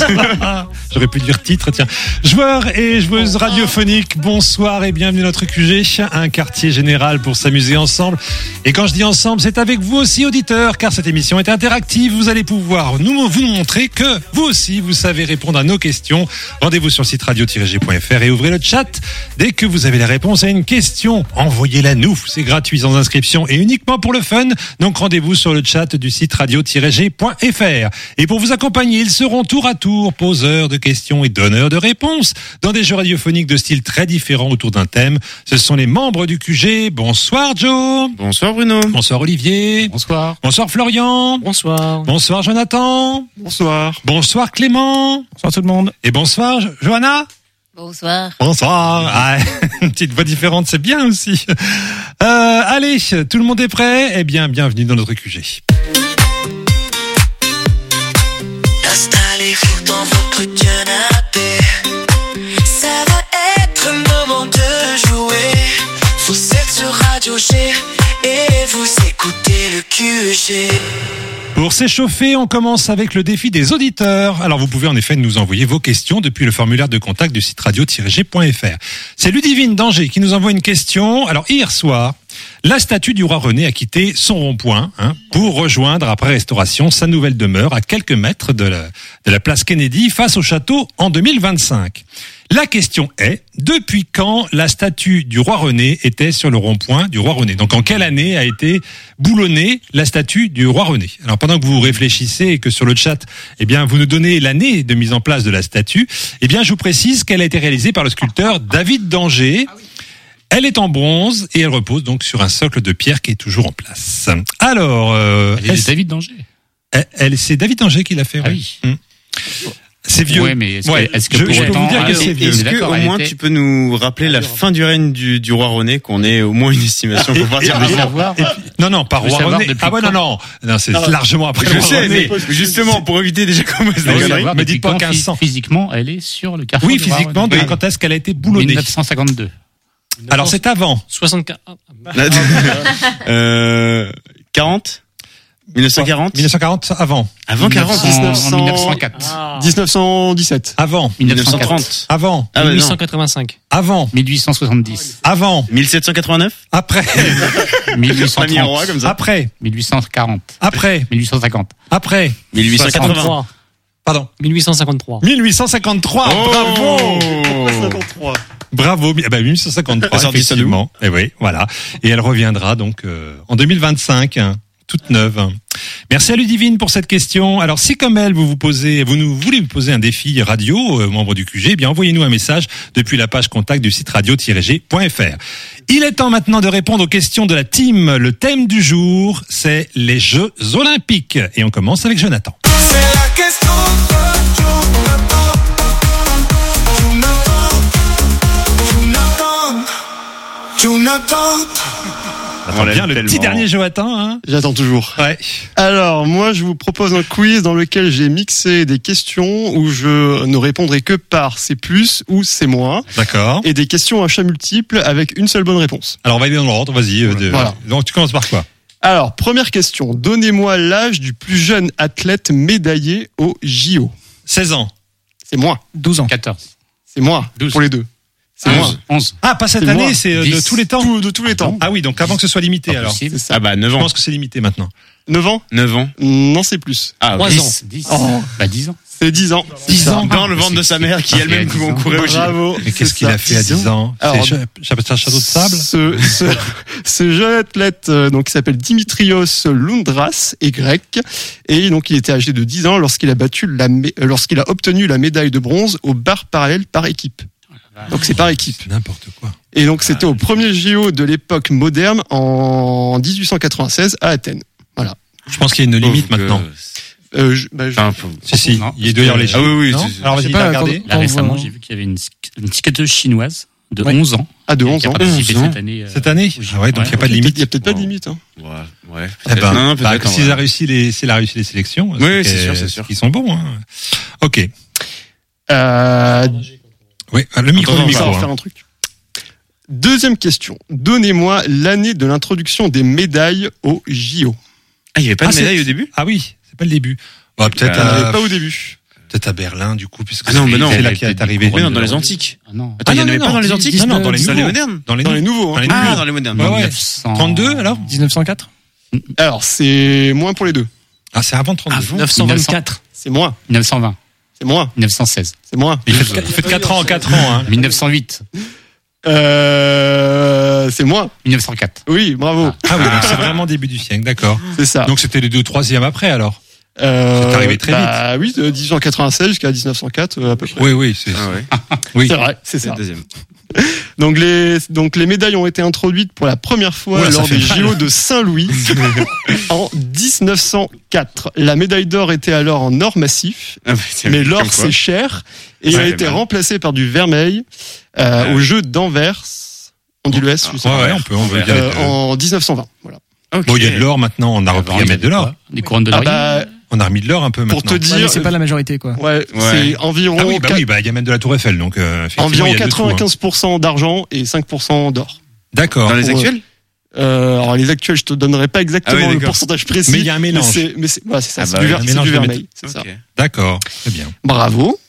J'aurais pu dire titre, tiens. Joueurs et joueuses radiophoniques, bonsoir et bienvenue dans notre QG, un quartier général pour s'amuser ensemble. Et quand je dis ensemble, c'est avec vous aussi, auditeurs, car cette émission est interactive. Vous allez pouvoir vous nous montrer que vous aussi, vous savez répondre à nos questions. Rendez-vous sur le site radio-g.fr et ouvrez le chat. Dès que vous avez la réponse à une question, envoyez-la nous. C'est gratuit, sans inscription et uniquement pour le fun. Donc rendez-vous sur le chat du site radio-g.fr. Et pour vous accompagner, ils seront tour à tour poseurs de questions et donneurs de réponses dans des jeux radiophoniques de styles très différents autour d'un thème. Ce sont les membres du QG. Bonsoir Joe. Bonsoir Bruno. Bonsoir Olivier. Bonsoir. Bonsoir Florian. Bonsoir. Bonsoir Jonathan. Bonsoir. Bonsoir Clément. Bonsoir tout le monde. Et bonsoir Johanna. Bonsoir. Bonsoir. Ah, une petite voix différente, c'est bien aussi. Allez, tout le monde est prêt? Eh bien, bienvenue dans notre QG. Installez-vous dans votre canapé. Ça va être le moment de jouer. Vous êtes sur Radio G et vous écoutez le QG. Pour s'échauffer, on commence avec le défi des auditeurs. Alors vous pouvez en effet nous envoyer vos questions depuis le formulaire de contact du site radio-g.fr. C'est Ludivine d'Angers qui nous envoie une question. Alors hier soir, la statue du roi René a quitté son rond-point pour rejoindre après restauration sa nouvelle demeure à quelques mètres de la place Kennedy face au château en 2025. La question est, depuis quand la statue du roi René était sur le rond-point du roi René? Donc en quelle année a été boulonnée la statue du roi René? Alors pendant que vous réfléchissez et que sur le chat, eh bien vous nous donnez l'année de mise en place de la statue, eh bien je vous précise qu'elle a été réalisée par le sculpteur David d'Angers. Elle est en bronze et elle repose donc sur un socle de pierre qui est toujours en place. Alors, C'est David d'Angers. C'est David d'Angers qui l'a fait. Ah ouais. oui. C'est vieux. Ouais, mais est-ce que je pour peux autant, vous dire que c'est vieux. Est-ce que au moins tu peux nous rappeler la fin du règne du roi René, qu'on ait au moins une estimation pour voir si on veux savoir. Non, pas roi René. Ah ouais, non, c'est largement après. Je sais, mais justement pour éviter déjà comment c'est la connerie. Mais dites pas 1500. Physiquement, elle est sur le carrefour. Oui, physiquement, donc quand est-ce qu'elle a été boulonnée? 1952. Alors c'est avant. 64. 40 1940 1940 avant. Avant 40 en 1904. 1917. Avant. 1930 Avant. 1885. Avant. 1870. Avant. 1789 Après. 1830. comme ça. Après. 1840. Après. 1850. Après. 1883 Pardon. 1853. 1853. Bravo. Bravo. 1853. Effectivement. Et oui, voilà. Et elle reviendra donc en 2025. Toute neuve. Merci à Ludivine pour cette question. Alors, si comme elle, vous voulez me poser un défi radio, membre du QG, eh bien, envoyez-nous un message depuis la page contact du site radio-g.fr. Il est temps maintenant de répondre aux questions de la team. Le thème du jour, c'est les Jeux Olympiques. Et on commence avec Jonathan. C'est la question de Jonathan. On bien le petit dernier Jonathan, J'attends toujours. Ouais. Alors, moi, je vous propose un quiz dans lequel j'ai mixé des questions où je ne répondrai que par c'est plus ou c'est moins. D'accord. Et des questions à chat multiple avec une seule bonne réponse. Alors, on va aller dans l'ordre, vas-y. Voilà. Donc, tu commences par quoi? Alors, première question. Donnez-moi l'âge du plus jeune athlète médaillé au JO. 16 ans. C'est moi. 12 ans. 14. C'est moi. 12. Pour les deux. C'est moi. 11. Ah, pas cette C'est année, moi. c'est de 10. tous les temps. De tous les temps. Ah oui, donc avant que ce soit limité, Pas alors. possible. C'est ça. Ah bah 9 Je ans. pense que c'est limité maintenant. 9 ans? 9 ans. Non, c'est plus. Ah, 3 oui. ans. 10. Oh. Bah 10 ans. C'est 10 ans. 10 ans. Dans le ventre de sa mère qui c'est elle-même à 10 ans. courait au JO. Bravo. Mais qu'est-ce qu'il a fait à 10 ans? Alors, C'est un château de sable? Ce jeune athlète, donc, qui s'appelle Dimitrios Loundras, est grec. Et donc, il était âgé de 10 ans lorsqu'il a obtenu la médaille de bronze au bar parallèle par équipe. Donc, c'est par équipe. N'importe quoi. Et donc, c'était au premier JO de l'époque moderne en 1896 à Athènes. Voilà. Je pense qu'il y a une limite maintenant. Si, Non. il doit y avoir les Ah oui, non c'est- alors vas-y, je sais pas, t'as regardé. Là, récemment, j'ai vu qu'il y avait une skateuse chinoise de 11 ans. À de 11 qui a ans. participé 11 ans. cette année. Cette année? Ah ouais, donc il n'y a pas de limite. Il y a peut-être pas de limite. Hein. Ouais. Eh ben, Non, bah, peut-être. s'il a réussi les sélections. Oui, c'est sûr. Ils sont bons, Ok. Oui, le micro, Attends, le Ça micro. va faire un truc. Deuxième question. Donnez-moi l'année de l'introduction des médailles au JO. Ah, il n'y avait pas Ah, de médaille au début? Ah oui, c'est pas le début. Bah, peut-être. Il n'y en avait pas au début. Peut-être à Berlin, du coup, puisque Ah non, mais non, c'est là il qu'il est était arrivé. Mais non, dans les antiques. Ah non. Attends, il y en avait pas dans les antiques? Non, dans les Dans les nouveaux. modernes. Dans les Dans les nouveaux. Dans les Ah, nouveaux. dans les modernes. Ouais, ouais. 1900. 32 alors 1904 Alors, c'est moins pour les deux. Ah, c'est avant 32. 924. C'est moins. 1920. C'est moins. 1916. C'est moins. Il fait 4 ans en 4 ans. Hein. 1908. C'est moins. 1904. Oui, bravo. Ah oui, donc c'est vraiment début du siècle, d'accord. C'est ça. Donc c'était les 2/3 après alors. c'est arrivé très vite. Oui, de 1896 jusqu'à 1904 à peu près. Oui, oui, c'est Ah ouais. oui. C'est vrai, c'est C'est ça. le deuxième. Donc les médailles ont été introduites pour la première fois Oula, ça lors fait des mal. JO de Saint-Louis en 1904. La médaille d'or était alors en or massif, Ah, bah, tiens, mais l'or comme quoi. c'est cher et Ça a fait été mal. remplacé par du vermeil au jeu d'Anvers. On dit le S, je sais Ouais, pas. ouais, on peut dire. En 1920. Voilà. Ok. Bon, il y a de l'or maintenant, on a repris à mettre de l'or. Des couronnes de Ah laurier. bah, On a remis de l'or un peu pour maintenant. te Ouais, mais dire, c'est pas la majorité, quoi. ouais, Ouais. c'est environ Ah oui, bah oui, bah il y a même de la Tour Eiffel, donc effectivement, environ il y a de tout, hein. 95% d'argent et 5% d'or. D'accord. Dans les pour- actuels? Alors les actuels, je te donnerai pas exactement Ah oui, le d'accord. pourcentage précis. Mais il y a un mélange. Voilà, c'est ça, Ah c'est bah du, oui, ver- un c'est mélange du de vermeil, c'est ça. Ok. D'accord, très bien. Bravo.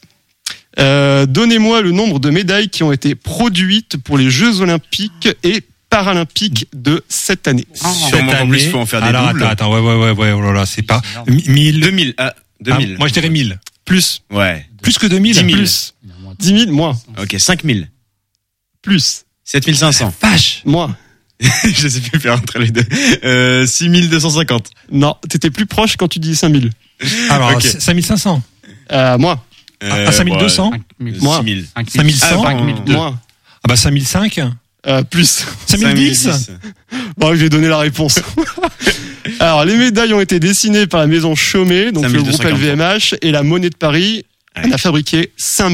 Donnez-moi le nombre de médailles qui ont été produites pour les Jeux Olympiques et Paralympiques de cette année. Sûrement en plus, il faut en faire des alors, doubles. attends, ouais, oh là là, c'est pas 1000. 2000. Ah, 2000. Moi je dirais 1000. Plus, Ouais. Plus que 2000. 10 000. plus, 10 000, moins, Ok, 5000. plus, 7500. Vache. moins. Je sais plus faire entre les deux. 6250. Non, t'étais plus proche quand tu dis 5 000. Alors, Ok. 5500. Moins, À 5200. 5000. 6000. 5100. Ah, 5002. moins, Ah bah 5005. plus. 5010. Bon, je vais donner la réponse. Alors, les médailles ont été dessinées par la maison Chaumet, donc le groupe 5243. LVMH, et la Monnaie de Paris en a fabriqué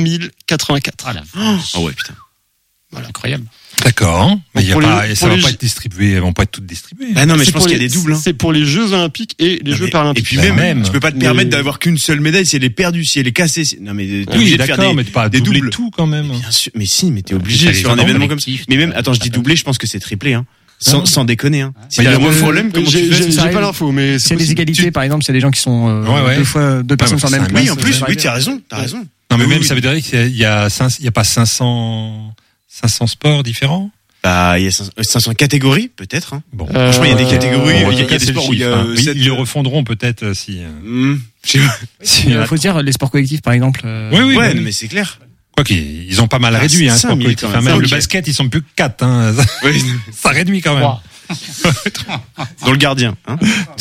5084. Ah la vache. Oh ouais, putain. Incroyable. D'accord. Mais il y a pour pas, les- et ça pour va les pas J- être distribué, elles vont pas être toutes distribuées. Ah non, mais C'est je pense pour qu'il y a les- des doubles. Hein. C'est pour les Jeux Olympiques et les Non, Jeux mais- Paralympiques. Et puis Bah, même, même. tu peux pas te Mais- permettre d'avoir qu'une seule médaille si elle est perdue, si elle est cassée. Non mais t'es Oui, obligé de faire d'accord, des, mais pas des doubler doubles. tout quand même. Bien sûr, mais si, mais t'es Ça obligé les sur un vend événement comme ça. collectif, Mais même, attends, je dis pas doublé, je pense que c'est triplé, hein. Sans déconner, hein. Si Mais t'as il y a le deux- problème, comment tu J'ai fais? ça pas arrive. l'info, mais S'il y a des égalités, par exemple, s'il y a des gens qui sont Ouais. deux personnes Ouais, sur la même c'est un- place. Oui, en plus, ça oui, arrive. tu as raison, t'as raison. Non, mais Oui, même, oui. ça veut dire qu'il y a pas 500 sports différents. Bah, il y a 500 catégories, peut-être, hein. Bon. Franchement, il y a des catégories, Bon, en il y tout a cas, des c'est le sports où il y chiffre, a hein. Oui, 7. ils le refondront peut-être si. Je sais pas. si- Il faut dire les sports collectifs, par exemple. Oui, oui. Ouais, mais- mais c'est clair. Quoi qu'ils ont pas mal Ah, réduit, hein, c'est sport 5000 collectif. quand même. Hein, même Ok. le basket, ils sont plus que 4, hein. Oui. Ça réduit quand même. Dans le gardien, hein.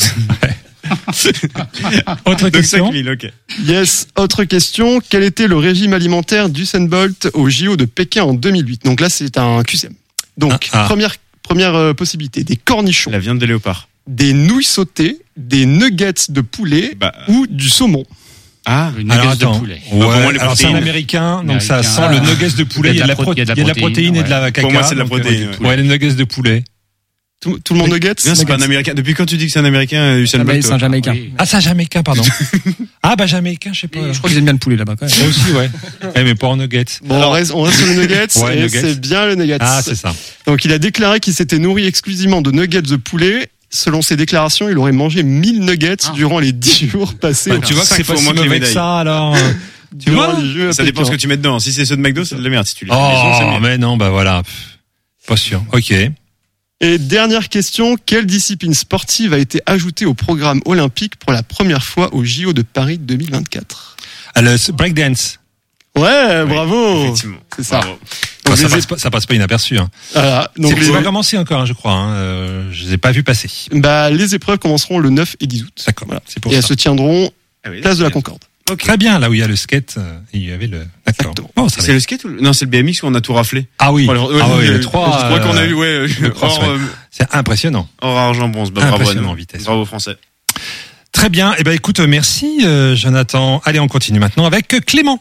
Autre Donc question. 5000, ok. Yes. Autre question. Quel était le régime alimentaire d'Usain Bolt au JO de Pékin en 2008? Donc là, c'est un QCM. Donc, Ah. première possibilité. Des cornichons, La viande de léopard. des nouilles sautées, des nuggets de poulet Bah, ou du saumon. ah. Une Alors nuggets de attends. poulet. Ouais, Donc, au moins, les alors c'est un protéines. américain, donc ça Américain. sent le nuggets de poulet. Il y a de la protéine et de la caca. Pour moi, c'est de la donc, protéine, ouais. Ouais, les nuggets de poulet. Tout le monde nuggets? Non, c'est pas un américain. Depuis quand tu dis que c'est un américain, Usain Ah bah, Bolt? c'est un Jamaïcain. Oui. Ah, c'est un Jamaïcain, pardon. Ah, bah Jamaïcain, je sais pas. Je crois qu'ils aiment bien le poulet là-bas, quand même. Moi aussi, ouais. Mais pas en nuggets. Bon, on reste sur le nuggets. Ouais, et nuggets. c'est bien le nuggets. Ah, c'est ça. Donc, il a déclaré qu'il s'était nourri exclusivement de nuggets de poulet. Selon ses déclarations, il aurait mangé 1000 nuggets durant les 10 jours passés. Bah, tu vois que 5 c'est pas fois si moins que les mauvais que médailles. ça, alors. Tu durant vois les Jeux à Ça dépend ce Pékin. que tu mets dedans. Si c'est ceux de McDo, c'est de la merde. Si tu les fais maison, c'est Oh, mieux. mais non, bah voilà. Pff, pas sûr. Ok. Et dernière question, quelle discipline sportive a été ajoutée au programme olympique pour la première fois au JO de Paris 2024? Le breakdance. Ouais, bravo. Effectivement. C'est ça. Bravo. Donc, Ça passe pas inaperçu. Hein. voilà. Donc, C'est les, pas commencé encore, hein, je crois. Hein. Je les ai pas vus passer. les épreuves commenceront le 9 et 10 août. D'accord. Voilà. C'est pour Et elles ça. se tiendront Ah oui, place de la c'est bien. Concorde. Très bien, là où il y a le skate, il y avait le. D'accord. Exactement. Oh, ça va C'est le skate ou non, c'est le BMX où on a tout raflé. Ah oui. Alors, Ah oui, je les trois. crois qu'on a eu, ouais, le cross, or, ouais. C'est impressionnant. or, argent, bronze. Bah, bravo à Impressionnant nous. en vitesse. Bravo français. Très bien. Eh ben, écoute, merci, Jonathan. Allez, on continue maintenant avec Clément.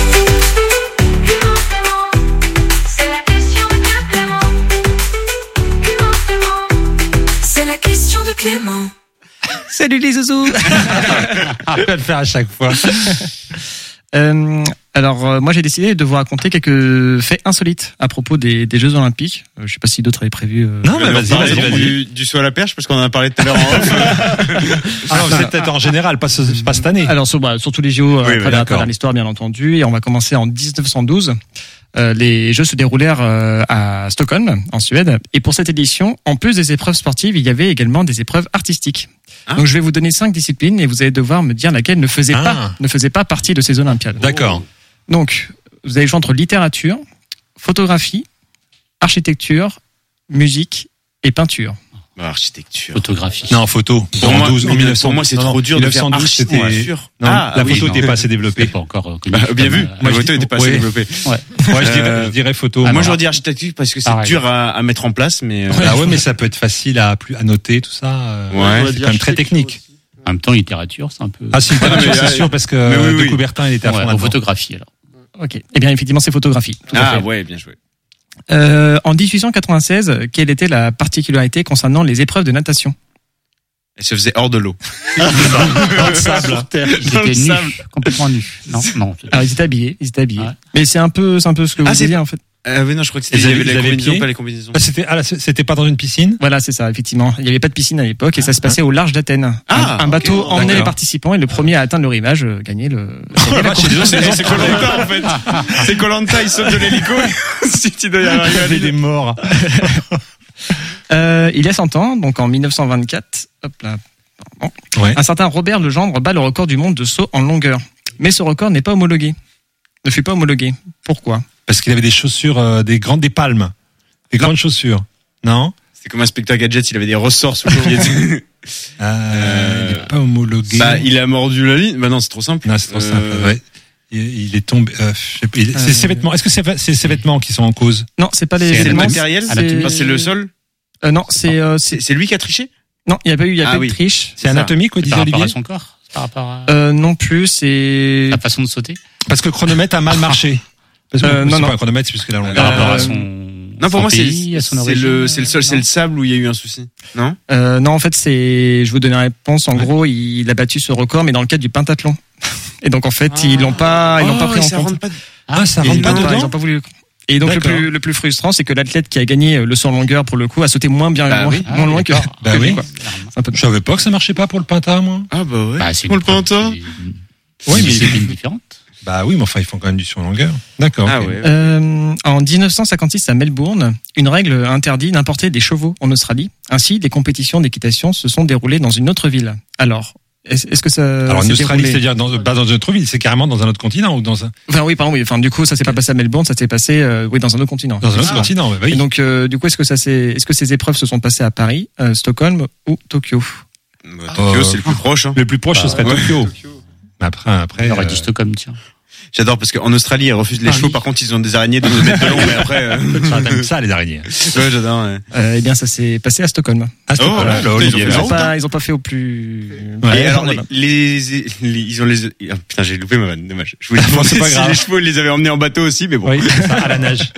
C'est la question de Clément. C'est la question de Clément. Salut les zouzous. Je vais le faire à chaque fois. Alors, moi, j'ai décidé de vous raconter quelques faits insolites à propos des Jeux Olympiques. Je sais pas si d'autres avaient prévu. Non, mais vas-y. Du saut à la perche, parce qu'on en a parlé tout à l'heure en off. Ah non, c'est peut-être en général, pas cette année. Alors, sur tous les JO, Oui, à travers l'histoire, bien entendu. Et on va commencer en 1912. Les Jeux se déroulèrent à Stockholm, en Suède. Et pour cette édition, en plus des épreuves sportives, il y avait également des épreuves artistiques. Donc, je vais vous donner 5 disciplines et vous allez devoir me dire laquelle ne faisait pas partie de ces Olympiades. D'accord. Donc, vous avez le choix entre littérature, photographie, architecture, musique et peinture. Architecture. Photographie. Non, photo. Pour moi, en 1912, pour moi, c'est trop dur de faire 1912, c'était. architecture. Non, la photo n'était pas assez développée. C'est pas encore connu. Bien vu. Moi, La je photo dis- n'était pas assez ouais. développée. Ouais, je dirais photo. Moi, Voilà. j'aurais dit architecture parce que c'est Pareil. dur à mettre en place, mais. Ah ouais, mais ça peut être facile à noter, tout ça. Ouais. C'est quand même très technique. En même temps, littérature, c'est un peu. Ah, si, littérature, c'est sûr, parce Mais que oui. de Coubertin, il était à fond Ouais, en là-dedans. photographie, alors. Ok. Eh bien, effectivement, c'est photographie. Tout à fait. Ouais, bien joué. En 1896, quelle était la particularité concernant les épreuves de natation? Elle se faisait hors de l'eau. Dans le sable. Ils Dans le étaient nus, sable. complètement nus. Non. Alors, ils étaient habillés. Ouais. Mais c'est un peu ce que vous Ah, c'est- disiez, en fait. Oui, non, je crois que Ils c'était avaient les pied combinaisons, pas les combinaisons. C'était pas dans une piscine? Voilà, c'est ça, effectivement. Il n'y avait pas de piscine à l'époque et ça se passait au large d'Athènes. Ah, un bateau ok. emmenait les D'accord. participants et le premier à atteindre le rivage gagnait le. C'est Koh-Lanta, en fait. C'est Koh-Lanta, il saute de l'hélico. Si tu dois y Il y arriver. avait des morts. Il y a 100 ans, donc en 1924, hop là, pardon, Ouais. un certain Robert Legendre bat le record du monde de saut en longueur. Mais ce record n'est pas homologué. Ne fut pas homologué. Pourquoi? Parce qu'il avait des chaussures, des palmes. Des grandes chaussures. Non? C'est comme Inspecteur Gadget, il avait des ressorts sous le pied. Il est pas homologué. Bah, il a mordu la ligne. Bah non, c'est trop simple. Non, c'est trop simple. Ouais. Il est tombé. Je sais pas, c'est ses vêtements. Est-ce que c'est ses vêtements qui sont en cause? Non, c'est pas les. C'est le vêtements, matériel? Enfin, c'est le sol? Non, c'est. C'est lui qui a triché? Non, il n'y a pas eu, Ah pas eu oui. de triche. C'est anatomique, quoi, C'est disait par rapport Olivier? à son corps. C'est par rapport à Non plus, c'est. la façon de sauter. Parce que le chronomètre a mal marché. Parce que non, c'est non. pas un chronomètre, c'est plus que la longueur. Par rapport à son. Non, pour moi, pays, à son c'est origine. le sol, c'est le sable où il y a eu un souci. Non? Non, en fait, c'est. Je vous donne la réponse. En gros, il a battu ce record, mais dans le cadre du pentathlon. Et donc, en fait, ils l'ont pas pris en compte. Ah, ça Et rentre non, pas non, dedans? Ils ont pas voulu. Et donc, D'accord. le plus frustrant, c'est que l'athlète qui a gagné le saut en longueur, pour le coup, a sauté moins bien, Bah moins, oui. moins loin que. Bah que oui. lui, quoi. C'est un peu. Je savais pas que ça marchait pas pour le Pinta, moi. Ah, bah ouais. Bah, c'est Pour une le panta. Oui, mais- discipline différente. Bah oui, mais enfin, ils font quand même du sur longueur. D'accord. Ah ok. ouais. En 1956 à Melbourne, une règle interdit d'importer des chevaux en Australie. Ainsi, des compétitions d'équitation se sont déroulées dans une autre ville. Alors, est-ce que ça Alors en s'est Australie, déroulé c'est-à-dire pas dans une autre ville, c'est carrément dans un autre continent ou dans un Enfin, du coup, ça s'est pas passé à Melbourne, ça s'est passé, dans un autre continent. dans un autre continent. Bah oui. Et donc, du coup, est-ce que ces épreuves se sont passées à Paris, Stockholm ou Tokyo? Bah, Tokyo, c'est le plus proche. Hein. Le plus proche, ce serait ouais. Tokyo. Mais après. On aurait dit Stockholm, tiens. J'adore parce qu'en Australie, ils refusent les chevaux. Par contre, ils ont des araignées de 2 mètres de long. Mais après, T'aimes ça, les araignées. ouais, j'adore. Ouais. Eh bien, ça s'est passé à Stockholm. Ah, c'est Oh, pas là, là, putain, Olivier, ils ont fait là. ça. Ils ont pas fait au plus. Ouais. Et alors, voilà. ils ont les. Ah, putain, j'ai loupé ma vanne. Dommage. Je voulais Bon, demander c'est pas si grave. les chevaux, ils les avaient emmenés en bateau aussi, mais bon. Oui, c'est ça, à la nage.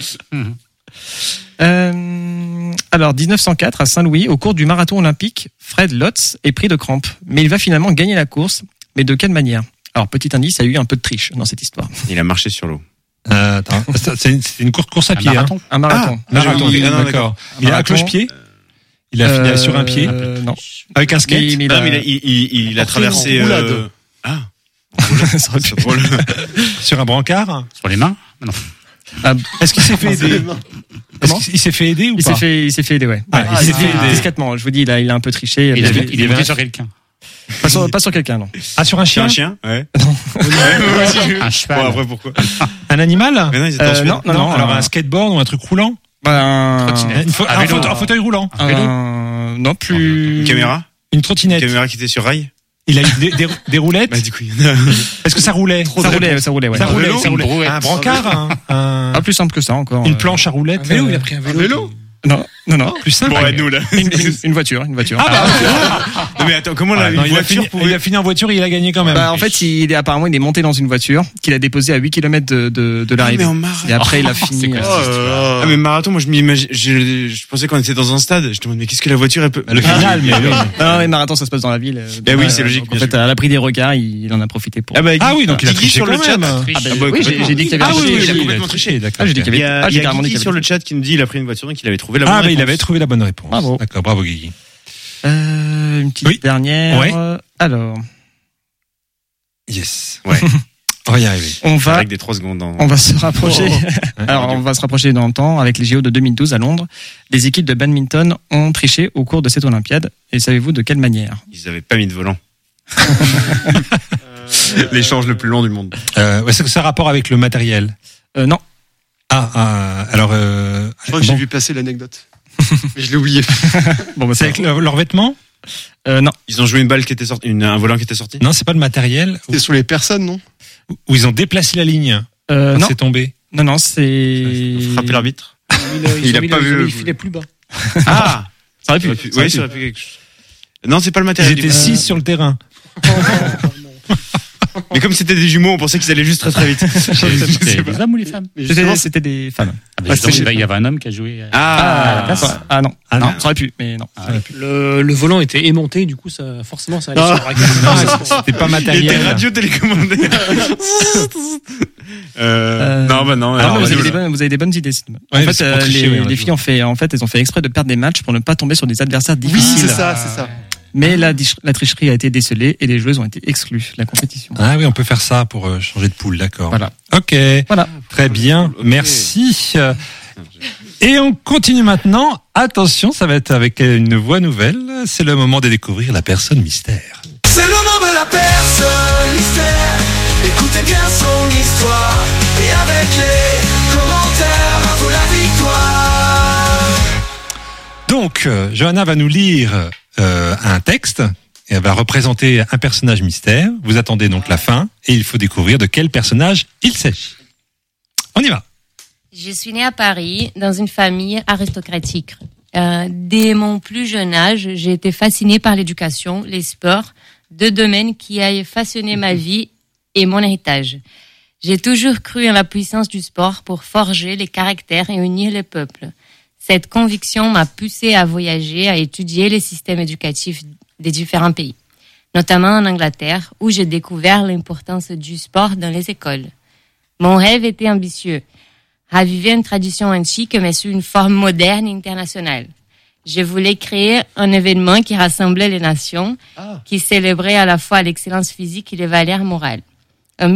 Alors, 1904, à Saint-Louis, au cours du marathon olympique, Fred Lotz est pris de crampes. Mais il va finalement gagner la course. Mais de quelle manière? Alors, petit indice, il y a eu un peu de triche dans cette histoire. Il a marché sur l'eau. Attends, c'est une course à pied. marathon. Un marathon. Marathon, Ah, non, d'accord. Il a un Marathon. cloche-pied. Il a fini sur un pied. Non. Avec un skate. Mais Non, mais il a traversé. Ah. Ça aurait pu- C'est drôle. Sur un brancard. Sur les mains? Non. Est-ce qu'il s'est fait aider? Comment Il s'est fait aider ou Il pas? s'est fait aider, ouais. Ah, il s'est fait aider. Discrètement. Je vous dis, il a un peu triché. Il parce que- est monté sur quelqu'un. pas sur quelqu'un, non. Ah, sur un Sur chien? un chien? Ouais. Un cheval. Bon, après, pourquoi? Un animal? Mais non, ils étaient en Suède. non, alors un skateboard ou un truc roulant? Trottinette. Un fauteuil roulant. Non, plus. Une caméra? Une Une trottinette. caméra qui était sur rail? Il a eu des roulettes. Bah, du coup, il y en a. Est-ce que ça roulait? Ça roulait, ouais. Ça roulait, vélo, ça roulait. une brouette. Un brancard? Pas plus simple que ça encore. Une planche à roulettes? vélo, il a pris un vélo. Non. Plus simple. Bon, aide-nous, là. Une voiture. Ah bah, Non, mais attends, comment Ah, une non, il a voiture fini- il a fini en voiture et il a gagné quand même. Bah, en fait, il est monté dans une voiture qu'il a déposée à 8 km de l'arrivée. mais en marathon. Et après, il a fini. Ah, mais marathon, moi, je pensais qu'on était dans un stade. Je me demande, mais qu'est-ce que la voiture, elle peut... Le final, mais oui. Non, mais marathon, ça se passe dans la ville. Ben oui, c'est logique, Donc, en bien fait, à l'abri des regards, il en a profité pour. Ah oui, donc il a Guigui triché sur le quand chat. même. Ah, bah, Ah, bah, oui, complètement. j'ai dit qu'il y avait Ah oui, oui, oui, il a oui, complètement triché, d'accord. Ah, j'ai dit qu'il Il y y avait. a, Ah, il y j'ai a carrément dit Guigui qu'il y sur avait. le chat qui nous dit il a pris une voiture donc il avait trouvé la bonne Ah, mais réponse. il avait trouvé la bonne réponse. Bravo. D'accord, bravo Guigui. Une petite Oui. dernière. Ouais. Alors, Yes. Ouais. On va y arriver. on va Avec des 3 secondes. on va se rapprocher. Ouais. Alors, on va se rapprocher dans le temps avec les JO de 2012 à Londres. Les équipes de badminton ont triché au cours de cette Olympiade. Et savez-vous de quelle manière? Ils avaient pas mis de volant. L'échange le plus long du monde. Est-ce que ça a rapport avec le matériel? Non. Alors, Je crois que j'ai vu passer l'anecdote. Mais je l'ai oublié. Bon, bah, c'est avec leurs vêtements? non. Ils ont joué une balle qui était sortie, un volant qui était sorti. Non, c'est pas le matériel. C'était sur les personnes, non? Où ils ont déplacé la ligne. Non. C'est tombé. Non, c'est. Frapper l'arbitre. Ils a ont mis pas le- vu ils ont le- mis le filet plus bas. Ah. Ça aurait pu. Oui, ça aurait pu quelque chose. Non, c'est pas le Ils matériel. étaient 6 sur le terrain. Mais comme c'était des jumeaux, on pensait qu'ils allaient juste très très vite. C'était des hommes ou les femmes? C'était des femmes. Ah, bah, justement, il y avait un homme qui a joué. Ah. Ah non. Ah, non, non. ça aurait pu, mais non. Le volant était aimanté, du coup, ça, forcément, ça allait sur le racket. C'était pas Il était matériel. radio télécommandé. Non, bah non. Ah, alors, mais vas-y, vous avez des bonnes idées. En Ouais, fait, c'est pour tricher, oui, on a les dit. filles elles ont fait exprès de perdre des matchs pour ne pas tomber sur des adversaires Oui, difficiles. c'est ça, c'est ça. Mais la tricherie a été décelée et les joueuses ont été exclues de la compétition. Ah oui, on peut faire ça pour changer de poule, d'accord. Voilà. Ok. Voilà. Très bien. Merci. Et on continue maintenant. Attention, ça va être avec une voix nouvelle. C'est le moment de découvrir la personne mystère. C'est le nom de la personne mystère. Écoutez bien son histoire. Et avec les commentaires, à vous la victoire. Donc, Johanna va nous lire un texte. Et elle va représenter un personnage mystère. Vous attendez donc la fin. Et il faut découvrir de quel personnage il s'agit. On y va. Je suis née à Paris, dans une famille aristocratique. Dès mon plus jeune âge, j'ai été fascinée par l'éducation, les sports, deux domaines qui ont façonné ma vie et mon héritage. J'ai toujours cru en la puissance du sport pour forger les caractères et unir les peuples. Cette conviction m'a poussée à voyager, à étudier les systèmes éducatifs des différents pays, notamment en Angleterre, où j'ai découvert l'importance du sport dans les écoles. Mon rêve était ambitieux. Raviver une tradition antique, mais sous une forme moderne et internationale. Je voulais créer un événement qui rassemblait les nations, qui célébrait à la fois l'excellence physique et les valeurs morales. En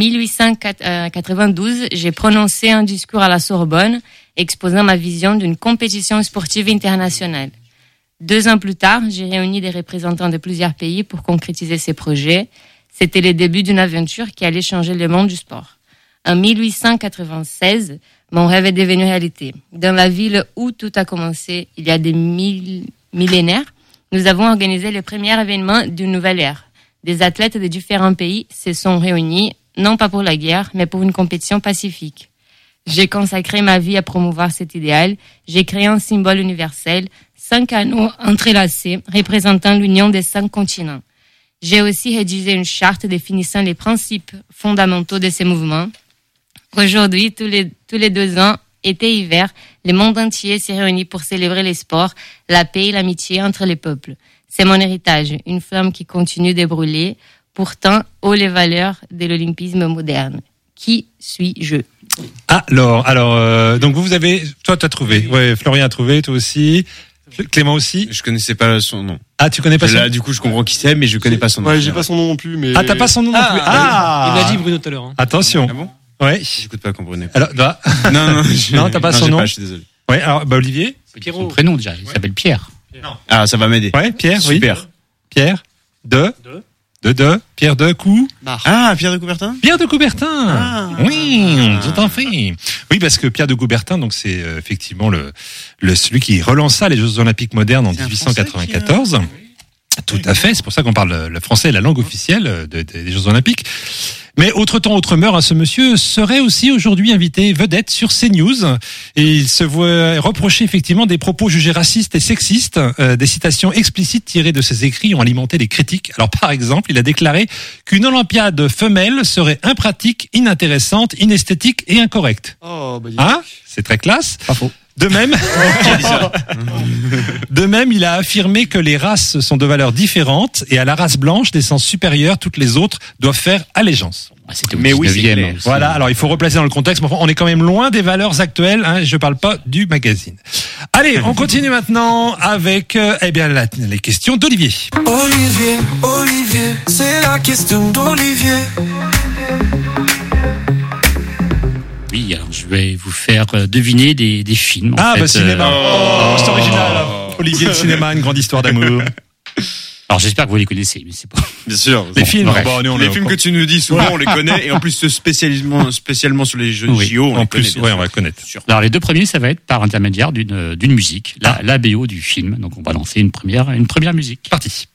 1892, j'ai prononcé un discours à la Sorbonne, exposant ma vision d'une compétition sportive internationale. 2 ans plus tard, j'ai réuni des représentants de plusieurs pays pour concrétiser ces projets. C'était le début d'une aventure qui allait changer le monde du sport. En 1896, mon rêve est devenu réalité. Dans la ville où tout a commencé, il y a des millénaires, nous avons organisé le premier événement d'une nouvelle ère. Des athlètes de différents pays se sont réunis, non pas pour la guerre, mais pour une compétition pacifique. J'ai consacré ma vie à promouvoir cet idéal. J'ai créé un symbole universel, 5 anneaux entrelacés représentant l'union des 5 continents. J'ai aussi rédigé une charte définissant les principes fondamentaux de ces mouvements. Aujourd'hui, tous les 2 ans, été et hiver, le monde entier s'est réuni pour célébrer les sports, la paix et l'amitié entre les peuples. C'est mon héritage, une flamme qui continue de brûler, pourtant haut les valeurs de l'olympisme moderne. Qui suis-je? Alors, donc vous avez, toi t'as trouvé, ouais, Florian a trouvé, toi aussi, Clément aussi. Je connaissais pas son nom. Ah, tu connais pas son nom? Là, du coup, je comprends qui c'est, mais je connais pas son nom. Ouais, j'ai pas son nom non plus, mais. Ah, t'as pas son nom non plus. Il l'a dit Bruno tout à l'heure. Hein. Attention. Ah bon? Ouais. J'écoute pas quand Bruno. Alors, bah, Non, Non, t'as pas son j'ai nom? Je suis désolé. ouais, alors, bah, Olivier. Son Pierrot. prénom déjà, il s'appelle Pierre. Ah, ça va m'aider. Ouais, Pierre, oui. Super. Pierre. Pierre de Coup. Ah, Pierre de Coubertin? Pierre de Coubertin. Ah. Oui, tout à fait. Oui, parce que Pierre de Coubertin, donc c'est effectivement celui qui relança les Jeux Olympiques modernes en C'est un 1894. Tout à fait. C'est pour ça qu'on parle le français est la langue officielle des Jeux Olympiques. Mais autre temps, autre mœurs, ce monsieur serait aussi aujourd'hui invité vedette sur CNews et il se voit reprocher effectivement des propos jugés racistes et sexistes. Des citations explicites tirées de ses écrits ont alimenté les critiques. Alors par exemple, il a déclaré qu'une Olympiade femelle serait impratique, inintéressante, inesthétique et incorrecte. Oh, bah, Hein ? C'est très classe. Pas faux. De même, il a affirmé que les races sont de valeurs différentes et à la race blanche, d'essence supérieure, toutes les autres doivent faire allégeance. C'était au Mais oui, c'est 19e, clair. aussi. Voilà, alors il faut replacer dans le contexte, mais enfin, on est quand même loin des valeurs actuelles, hein, je parle pas du magazine. Allez, on continue maintenant avec les questions d'Olivier. Olivier, c'est la question d'Olivier. Oui, alors je vais vous faire deviner des films. En fait, cinéma. C'est original. Olivier, le cinéma, une grande histoire d'amour. Alors j'espère que vous les connaissez, mais c'est pas. Bien sûr. Les films, bref. bon, nous, on Les est films au- que tu nous dis souvent, on les connaît, et en plus spécialement sur les jeux Oui, JO, on en les plus, connaît. ouais, on va connaître. Alors les deux premiers, ça va être par intermédiaire d'une musique, la BO du film. Donc on va lancer une première musique. Parti.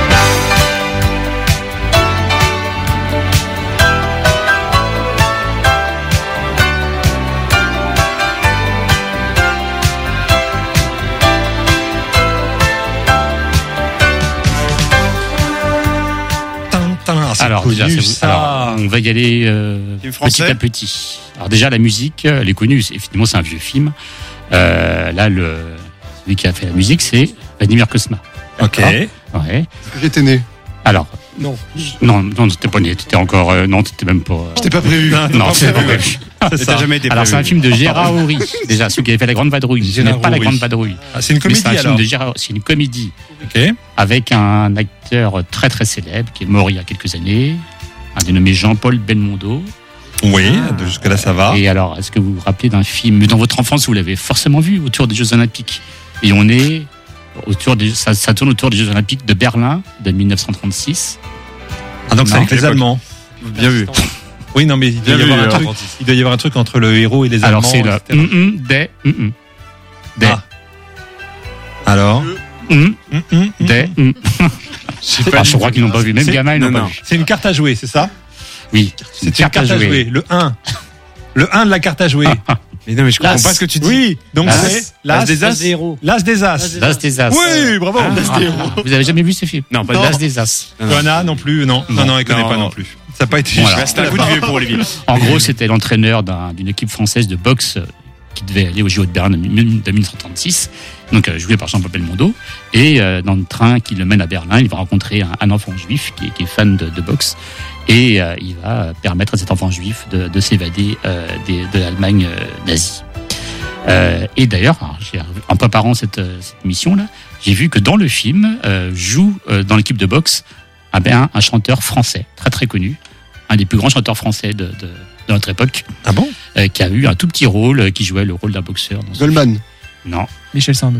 Alors, déjà, alors, on va y aller Film petit français à petit. Alors déjà, la musique, elle est connue. Effectivement, c'est un vieux film. Là, celui qui a fait la musique, c'est Vladimir Cosma. Ok. Ouais. J'étais né. Alors, Non. non, t'étais pas né. T'étais encore, non, t'étais même pas. C'était pas prévu. Non, c'est pas prévu. Ça n'a jamais été Alors, c'est un prévu. film de Gérard Horry. Déjà, celui qui avait fait La Grande Vadrouille. Ce n'est Gérard pas La Horry. Grande Vadrouille. Ah, c'est une Mais comédie c'est un film alors. de Gérard. C'est une comédie Ok. avec un acteur très très célèbre qui est mort il y a quelques années, un dénommé Jean-Paul Belmondo. Oui, jusque là ça va. Et alors, est-ce que vous vous rappelez d'un film dans votre enfance, vous l'avez forcément vu, autour des Jeux Olympiques? Et on est ça tourne autour des Jeux Olympiques de Berlin de 1936. Ah donc c'est Non. avec les Allemands. Bien vu. Oui, non mais il doit y avoir un truc. Il doit y avoir un truc entre le héros et les Allemands. Alors c'est le etc. des Ah. Alors. des Ah, je crois qu'ils n'ont pas vu, même C'est- gamin ils n'ont non, pas non. vu. C'est une carte à jouer, c'est ça? Oui, C'est une carte à jouer. Le 1. Le 1 de la carte à jouer. Mais non, mais je comprends L'As. pas ce que tu dis. Oui, donc L'As. c'est L'As des As As. des héros. l'As des As. L'As des As. Oui, bravo. Vous avez jamais vu ce film? Non, pas L'As des As. Johanna non plus, non, il connaît Non. pas non plus. Ça n'a pas été. Voilà. C'est un coup de vieux pour Olivier. En gros, c'était l'entraîneur d'une équipe française de boxe qui devait aller au JO de Berlin de 1936, donc joué par Jean-Paul Belmondo. Et dans le train qui le mène à Berlin, il va rencontrer un enfant juif qui est fan de boxe. Et il va permettre à cet enfant juif de s'évader de l'Allemagne nazie. Et d'ailleurs, en préparant cette émission-là, j'ai vu que dans le film joue dans l'équipe de boxe un chanteur français très très connu, un des plus grands chanteurs français de notre époque, Ah bon? qui a eu un tout petit rôle, qui jouait le rôle d'un boxeur. Dans ce Goldman. film. Non. Michel Sardou.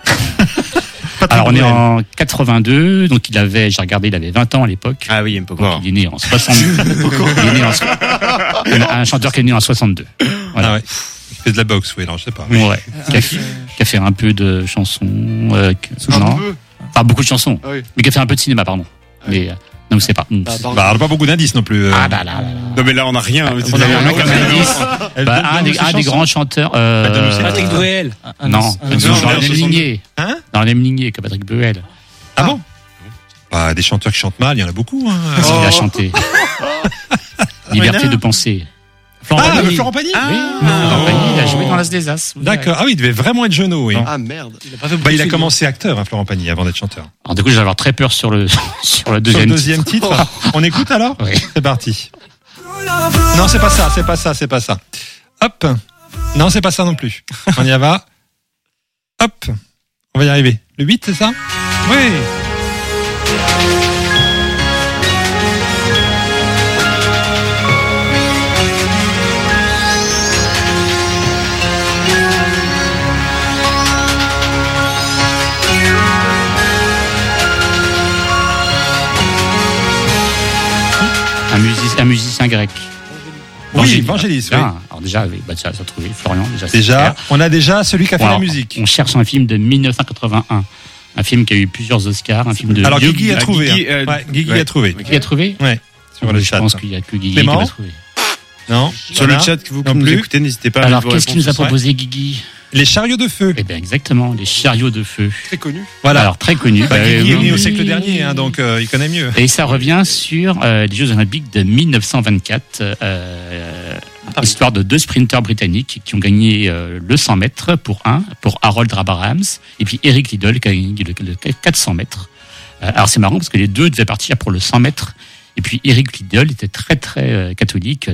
Alors on est en 82, donc j'ai regardé, il avait 20 ans à l'époque. Ah oui, il aime pas Donc, quoi. il est né en 62. Il est né un chanteur qui est né en 62. Voilà. Ah ouais. Il fait de la boxe, oui, alors je sais pas. Ouais. Qui a fait un peu de chansons. Un Non. peu. Pas beaucoup de chansons. Ah oui. Mais qui a fait un peu de cinéma, pardon. Mais non, c'est pas. pardon. Bah, pas beaucoup d'indices non plus. Ah là là là. Non, mais là, on a rien. On a un mec comme indice. Elle Bah, donne un ses des chansons. grands chanteurs. Patrick Bruel. Non, dans la même 60. lignée. Hein? Dans la même lignée que Patrick Bruel. Ah bon? Bah, des chanteurs qui chantent mal, il y en a beaucoup. Hein. Parce qu'il a chanté. Liberté de penser. Florent Ah, Pagny. Florent Pagny? Oui, Florent Pagny, il a joué dans l'As des As. D'accord. Ah oui, il devait vraiment être jeune, oui. Ah merde. Bah, il a commencé acteur, hein, Florent Pagny, avant d'être chanteur. Alors, du coup, je vais avoir très peur sur le Sur le deuxième. deuxième titre. On écoute alors? Oui. C'est parti. Non, c'est pas ça, c'est pas ça, c'est pas ça. Hop. Non, c'est pas ça non plus. On y va. Hop. On va y arriver. Le 8, c'est ça? Oui. Un musicien grec. Oui, Vangelis, oui. Bien. Alors déjà, oui, bah, ça a trouvé Florian. Déjà, c'est Déjà, clair. on a déjà celui qui a fait Alors, la musique. On cherche un film de 1981. Un film qui a eu plusieurs Oscars. Un film de. Alors, Hugh- Guigui a trouvé. Guigui, hein. Ouais, Guigui ouais. a trouvé. Qui a trouvé? Ouais. sur le Je chat. pense qu'il y a que Guigui qui Clément va trouver. Non. Sur le chat que vous Non nous plus. écoutez, n'hésitez pas à Alors, mettre vos qu'est-ce qu'il nous a réponses. proposé, Guigui? Les chariots de feu. Eh bien, exactement, les chariots de feu. Très connu. Voilà. Alors, très connu. Bah, Guigui est oui. né au siècle dernier, hein, donc il connaît mieux. Et ça revient sur les Jeux Olympiques de 1924. Histoire de 2 sprinteurs britanniques qui ont gagné le 100 mètres pour Harold Abrahams, et puis Eric Liddell qui a gagné le 400 mètres. Alors c'est marrant parce que les deux devaient partir pour le 100 mètres, et puis Eric Liddell était très très catholique,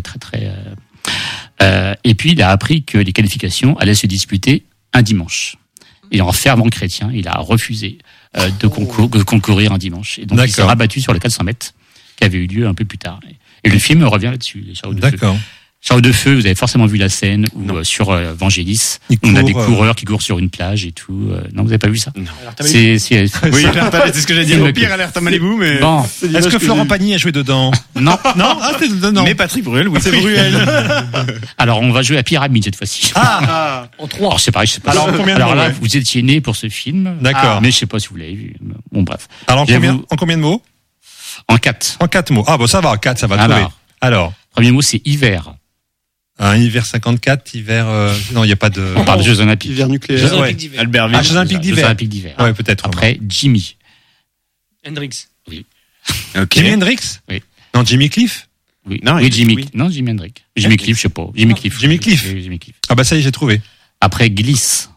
et puis il a appris que les qualifications allaient se disputer un dimanche. Et en fervent chrétien, il a refusé de concourir un dimanche. Et donc il s'est D'accord. rabattu sur le 400 mètres qui avait eu lieu un peu plus tard. Et le film revient là-dessus, les chariots de feu. D'accord. Chariots de feu, vous avez forcément vu la scène où sur Vangelis, Il on a court, des coureurs qui courent sur une plage et tout. Non, vous avez pas vu ça? Alors, t'as vu- C'est Oui, c'est ce que j'ai dit. C'est Au le- pire, alerte à Malibu, mais. bon. Est-ce que Florent Pagny a joué dedans? Non. Non, ah, c'est non. Mais Patrick Bruel, oui. C'est Bruel. Alors, on va jouer à Pyramide cette fois-ci. Ah, En 3. Alors, c'est pareil, je sais pas. Alors, combien de Alors mots, là, ouais. vous étiez né pour ce film. D'accord. Mais je sais pas si vous l'avez vu. Bon, bref. alors J'avoue. en combien de mots? En 4. En 4 mots. Ah bon, ça va, 4, ça va Alors. trouver. Alors, Premier mot, c'est hiver. un hiver 54, hiver non, il y a pas de On parle de Jeux Olympiques. Hiver Jeux nucléaire. Ouais. Olympiques d'hiver. Albertville. Ah, Jeux Olympiques Jeux d'hiver. Olympiques d'hiver. Ouais, peut-être. Après, Jimmy. Hendrix. Ok. Jimi Hendrix? Oui. Non, Jimmy Cliff? Oui, Non, oui, il- Jimmy. oui. Non, Jimi Hendrix. Jimmy Cliff, je sais pas. Jimmy Cliff. Jimmy Cliff. Oui, Jimmy Cliff. Ah bah ça y est, j'ai trouvé. Après, Glisse.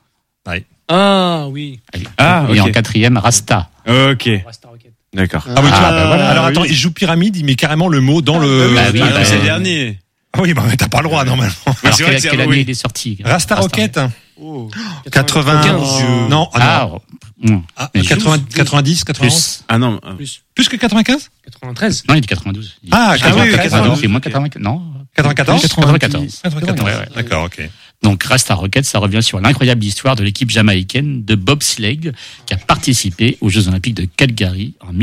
Ah oui. Ah, Et ok. en 4e, Rasta. Ok. Rasta Rocket. D'accord. Ah oui, tu Ah, vois. bah voilà. Alors attends, oui. il joue pyramide, il met carrément le mot dans le. Bah oui, Ah, bah, c'est le dernier. Ah oui, bah mais t'as pas le droit normalement. Alors, c'est vrai que c'est- quelle année oui. il est sorti? Rasta Rocket, Oh. 80. Non, Ah, non. oh, mais 80, juste 90, 91. plus. Ah non. Plus que 95? 93. Non, il est 92. Ah, 94. 92. C'est moins 94. Non. 94? 94. 94. Ouais, ouais. D'accord, ok. Donc, Rasta Rocket, ça revient sur l'incroyable histoire de l'équipe jamaïcaine de bobsleigh qui a participé aux Jeux Olympiques de Calgary en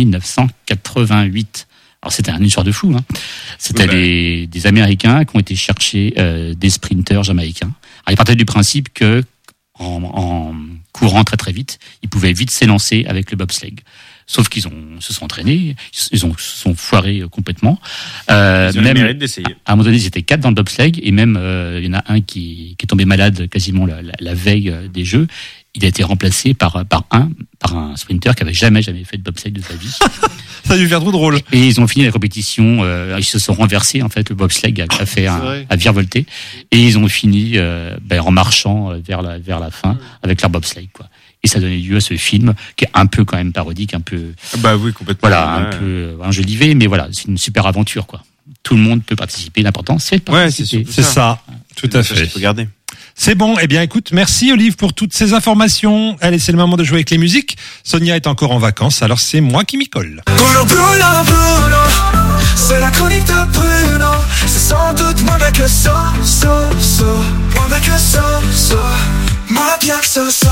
1988. Alors, c'était une histoire de fou, hein. C'était des Américains qui ont été chercher des sprinteurs jamaïcains. Alors, ils partaient du principe que, en courant très très vite, ils pouvaient vite s'élancer avec le bobsleigh. Sauf qu'ils se sont entraînés, se sont foirés complètement. Ils ont le Même mérite d'essayer. à un moment donné, ils étaient 4 dans le bobsleigh et même il y en a un qui est tombé malade quasiment la veille des Jeux. Il a été remplacé par un sprinter qui avait jamais fait de bobsleigh de sa vie. Ça a dû faire trop drôle. Et ils ont fini la compétition. Ils se sont renversés en fait. Le bobsleigh a fait vrai. a virevolté et ils ont fini en marchant vers la fin avec leur bobsleigh quoi. Et ça donnait lieu à ce film qui est un peu quand même parodique, un peu Bah oui, complètement. voilà, un Ouais. peu enjolivé, mais voilà, c'est une super aventure quoi. Tout le monde peut participer. L'important c'est de Ouais, c'est participer. sûr. C'est ça. Tout à fait. Regardez. C'est bon. Eh bien, écoute, merci Olive pour toutes ces informations. Allez, c'est le moment de jouer avec les musiques. Sonia est encore en vacances, alors c'est moi qui m'y colle. Bruno, Bruno, Bruno, c'est la chronique de Bruno. C'est sans doute moins bien que ça, moins bien que ça, moins bien que ça.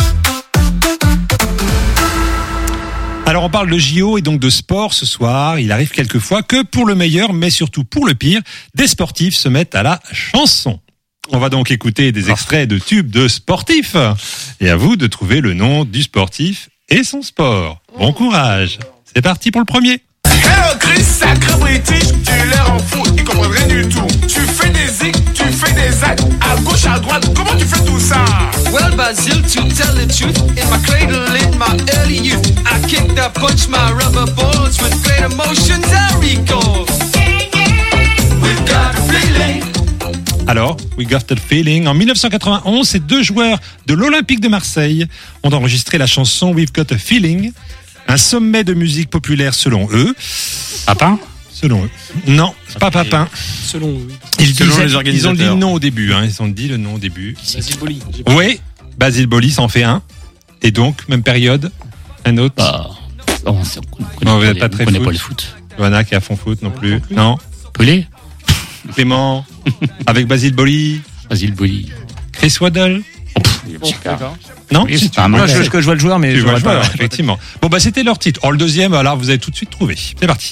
Alors, on parle de JO et donc de sport ce soir. Il arrive quelquefois que pour le meilleur, mais surtout pour le pire, des sportifs se mettent à la chanson. On va donc écouter des extraits de tubes de sportifs. Et à vous de trouver le nom du sportif et son sport. Bon courage. C'est parti pour le premier. Hello Chris, sacré british, tu l'air en fou, ils comprennent rien du tout. Tu fais des zigs, tu fais des actes, à gauche, à droite, comment tu fais tout ça? Well, Basil, to tell the truth, in my cradle, in my early youth, I kicked, I punched my rubber balls with great emotions I recall. We've got a feeling. Alors, We Got That Feeling. En 1991, ces deux joueurs de l'Olympique de Marseille ont enregistré la chanson We've Got a Feeling, un sommet de musique populaire selon eux. Papin? Selon eux. Non, c'est pas Papin. Selon Ils, Selon disaient- les organisateurs. ils ont dit le nom au début. Hein. Ils ont dit le nom au début. Basile Boli. Oui, Basile Boli s'en fait un. Et donc, même période, un autre. Bah, on Non, vous êtes pas très connaît foot. pas le foot. Johanna qui est à fond foot non plus. Non. Pelé? Clément, avec Basile Boli. Basile Boli. Chris Waddle. Non Oui, c'est un Moi, anglais. je vois le joueur, mais Tu je vois vois le pas. joueur, effectivement. Bon, bah, c'était leur titre. Oh, le deuxième, alors, vous avez tout de suite trouvé. C'est parti.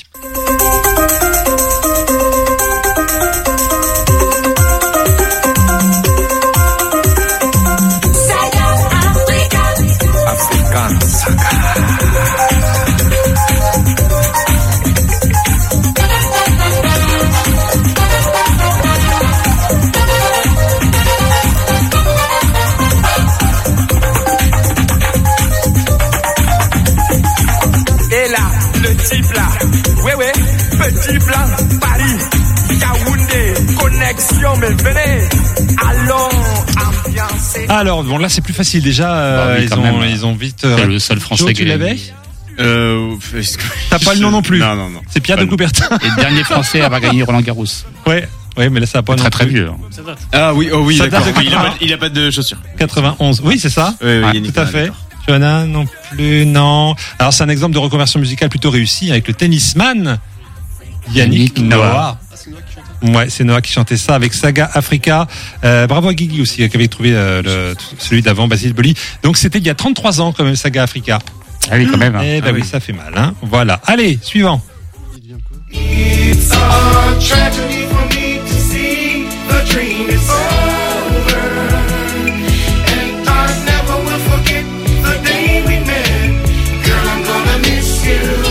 là, le type là. Ouais, petit plan, Paris, Yaoundé, connexion, mais venez, allons ambiancer. Alors, bon, là, c'est plus facile. Déjà, oui, ils ont vite... C'est le seul français Joe, qui tu l'avais? T'as pas le nom non plus? Non. C'est Pierre de Coubertin. Et le dernier français à avoir gagné Roland Garros. Ouais, mais là, ça va pas Très très vieux. Ah oui, Ça date d'accord. de Il a pas de chaussures. 91. Oui, c'est ça. Oui, Tout à fait. Johanna non plus, non. Alors c'est un exemple de reconversion musicale plutôt réussi avec le tennisman Yannick Noah. Ouais, c'est Noah qui chantait ça avec Saga Africa. Bravo à Guigui aussi qui avait trouvé celui d'avant, Basile Boli. Donc c'était il y a 33 ans quand même, Saga Africa. Ah oui, quand même. Eh ben oui, ça fait mal. Hein. Voilà. Allez, suivant. It's a tragedy for me to see the dream is over, and I never will forget the day we met. Girl, I'm gonna miss you.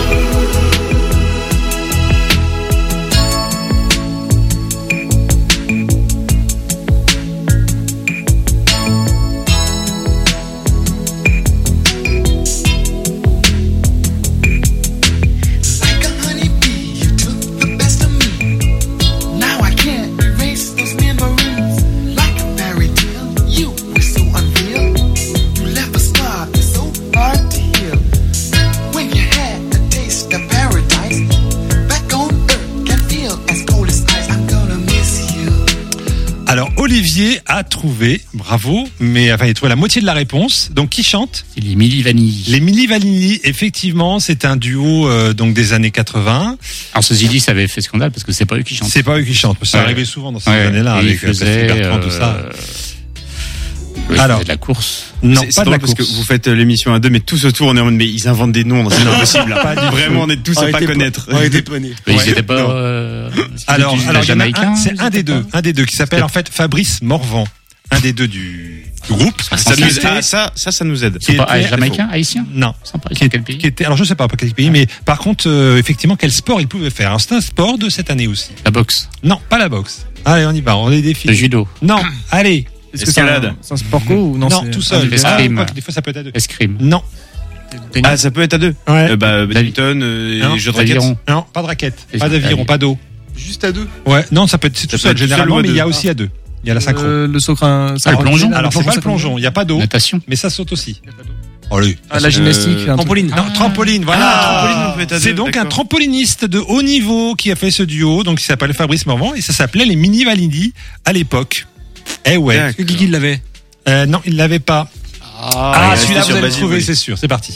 Like a honeybee, you took the best of me. Now I can't erase those memories. Like a fairy tale, you were so unreal. You left a scar that's so hard to heal. When you had a taste of paradise, back on earth can feel as cold as ice. I'm gonna miss you. Alors Olivier a trouvé, bravo, mais enfin il a trouvé la moitié de la réponse. Donc qui chante? C'est les Milli Vanilli. Les Milli Vanilli, effectivement, c'est un duo donc des années 80. Alors ceci dit, ça avait fait scandale parce que c'est pas eux qui chantent. C'est pas eux qui chantent, ça Ouais. arrivait souvent dans ces Ouais. années-là Et avec ils faisaient, Plastic Bertrand, tout ça. Alors de la course. Non, C'est pas de la drôle parce course. que vous faites l'émission à deux, mais tous autour, on est en mode, mais ils inventent des noms, c'est pas possible. Vraiment, on est tous à pas connaître. On était poney. Mais Ouais. ils étaient pas. Alors, il y en a Jamaïcain. c'est un des deux qui s'appelle en fait Fabrice Morvan, un des deux du groupe. Ça nous aide. Qui C'est pas était- Jamaïcain, haïtien. Non. Sympa. Ils sont de quel pays? Qui était, alors je sais pas quel pays, mais par contre, effectivement, quel sport il pouvait faire. Alors, c'est un sport de cette année aussi. La boxe. Non, pas la boxe. Allez, on y va, on est défis. Le judo. Non, allez. Est-ce que c'est un sport co ou non? Non, c'est- tout seul. l'escrime. Ah, des fois, ça peut être à deux. Escrime. Non, tennis. Ah, ça peut être à deux. Ouais. Badminton, Non, jeux de raquettes. L'aviron. non, pas de raquette, Et pas ça, d'aviron, allez. pas d'eau. Juste à deux. Ouais, non, ça peut être c'est tout Ça peut seul être seul généralement, ou à mais il y a deux. aussi à deux. Il y a la synchro. Le socrin. Ah, le plongeon. Alors c'est pas le plongeon, il y a pas d'eau, Natation. mais ça saute aussi. Allez. Ah, la gymnastique. un truc. Trampoline. Non, trampoline, voilà. trampoline, on peut être à C'est deux, donc un d'accord. trampoliniste de haut niveau qui a fait ce duo, donc il s'appelle Fabrice Morvan et ça s'appelait les Mini Vanilli à l'époque. Eh ouais. D'accord. Est-ce que Guigui l'avait? Non, il l'avait pas. Ah, il celui-là restait vous allez sur le Basile trouver, Boli. c'est sûr. C'est parti.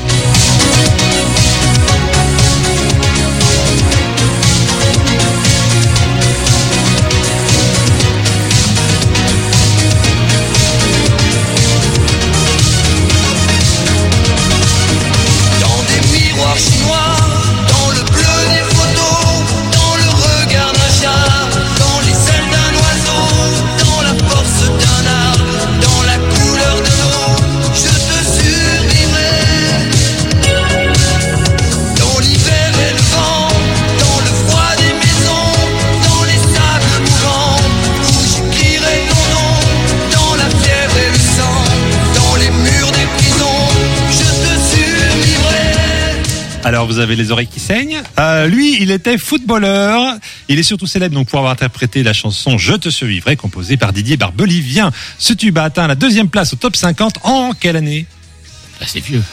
Dans des miroirs chinois, dans le bleu des photos, dans le regard d'un chat, dans les ailes d'un oiseau, dans la force d'un arbre, dans la couleur de l'eau, je te survivrai. Dans l'hiver et le vent, dans le froid des maisons, dans les sables mouvants, où j'écrirai ton nom, dans la fièvre et le sang, dans les murs des prisons, je te survivrai. Alors vous avez les oreilles qui saignent. Lui, il était footballeur. Il est surtout célèbre donc pour avoir interprété la chanson Je te survivrai, composée par Didier Barbelivien. Ce tube a atteint la 2e place au top 50 en quelle année? Ah, c'est vieux.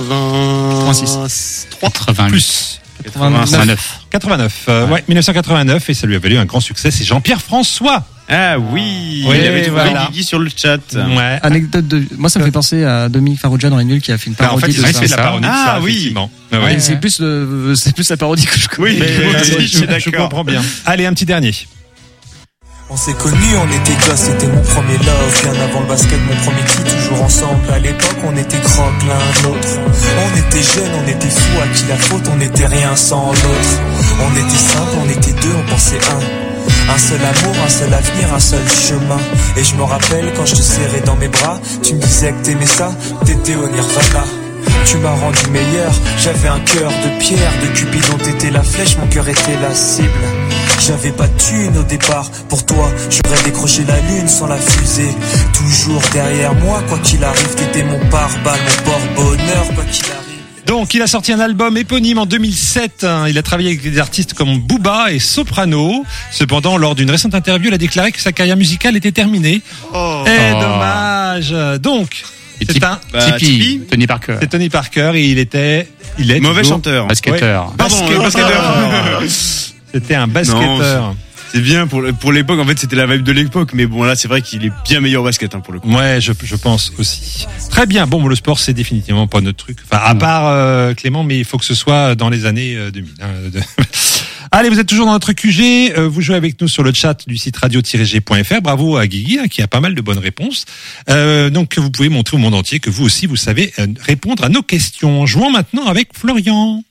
86. 88. Plus. 89. 89. Ouais, 1989 et ça lui a valu un grand succès. C'est Jean-Pierre François. Ah oui, Oui, il avait trouvé voilà. Guigui sur le chat. Ouais. Anecdote de. Moi, ça me fait penser à Dominique Farrugia dans Les Nuls qui a fait une Bah, en parodie fait, de il ça. fait la parodie de Ah, ça, oui. effectivement. Ouais, Ouais. c'est plus la parodie que je connais. Oui, Mais, moi aussi, je suis je d'accord. comprends bien. Allez, un petit dernier. On s'est connus, on était gosses, c'était mon premier love. Bien avant le basket, mon premier titre, toujours ensemble. À l'époque, on était croque l'un l'autre. On était jeunes, on était fous, à qui la faute, on n'était rien sans l'autre. On était simple, on était deux, on pensait un seul amour, un seul avenir, un seul chemin. Et je me rappelle quand je te serrais dans mes bras, tu me disais que t'aimais ça, t'étais au Nirvana. Tu m'as rendu meilleur, j'avais un cœur de pierre, de Cupidon t'étais la flèche, mon cœur était la cible. J'avais pas de thune au départ, pour toi j'aurais décroché la lune sans la fusée. Toujours derrière moi, quoi qu'il arrive, t'étais mon pare-balles, mon porte-bonheur, quoi qu'il arrive. Donc, il a sorti un album éponyme en 2007. Il a travaillé avec des artistes comme Booba et Soprano. Cependant, lors d'une récente interview, il a déclaré que sa carrière musicale était terminée. Dommage. Donc, c'est un Tipeee, Tony Parker. C'est Tony Parker et il est mauvais toujours chanteur. Basketteur. Ouais. Basketteur. C'était un basketteur. Non, c'est bien pour l'époque. En fait, c'était la vibe de l'époque. Mais bon, là, c'est vrai qu'il est bien meilleur au basket pour le coup. Ouais, je pense aussi. Très bien. Bon, le sport, c'est définitivement pas notre truc. Enfin, à part Clément, mais il faut que ce soit dans les années 2000. Allez, vous êtes toujours dans notre QG. Vous jouez avec nous sur le chat du site radio-g.fr. Bravo à Guigui, qui a pas mal de bonnes réponses. Donc, vous pouvez montrer au monde entier que vous aussi, vous savez répondre à nos questions. Jouons maintenant avec Florian.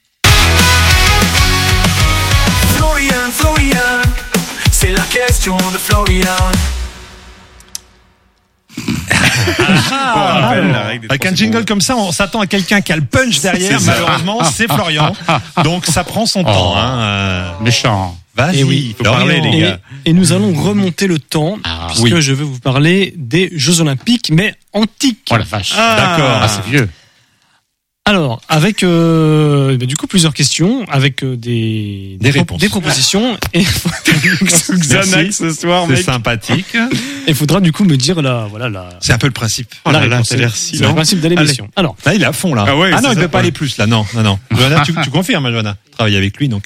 Florian, c'est la question de Florian. Avec un jingle comme ça, on s'attend à quelqu'un qui a le punch derrière. Malheureusement, c'est Florian. Donc, ça prend son temps. Méchant. Vas-y, Et oui, il faut parler, les gars. Et nous allons remonter le temps, puisque je vais vous parler des Jeux Olympiques, mais antiques. Oh la vache. D'accord. Ah, c'est vieux. Alors, avec du coup plusieurs questions, avec des réponses, des propositions. Et Xanax ce soir, c'est sympathique. Il faudra du coup me dire C'est un peu le principe. La réponse. C'est le principe de l'émission. Alors, là, il est à fond là. Non, il ne peut pas aller plus là. Non. Johanna, tu confirmes, Johanna. Travaille avec lui, donc.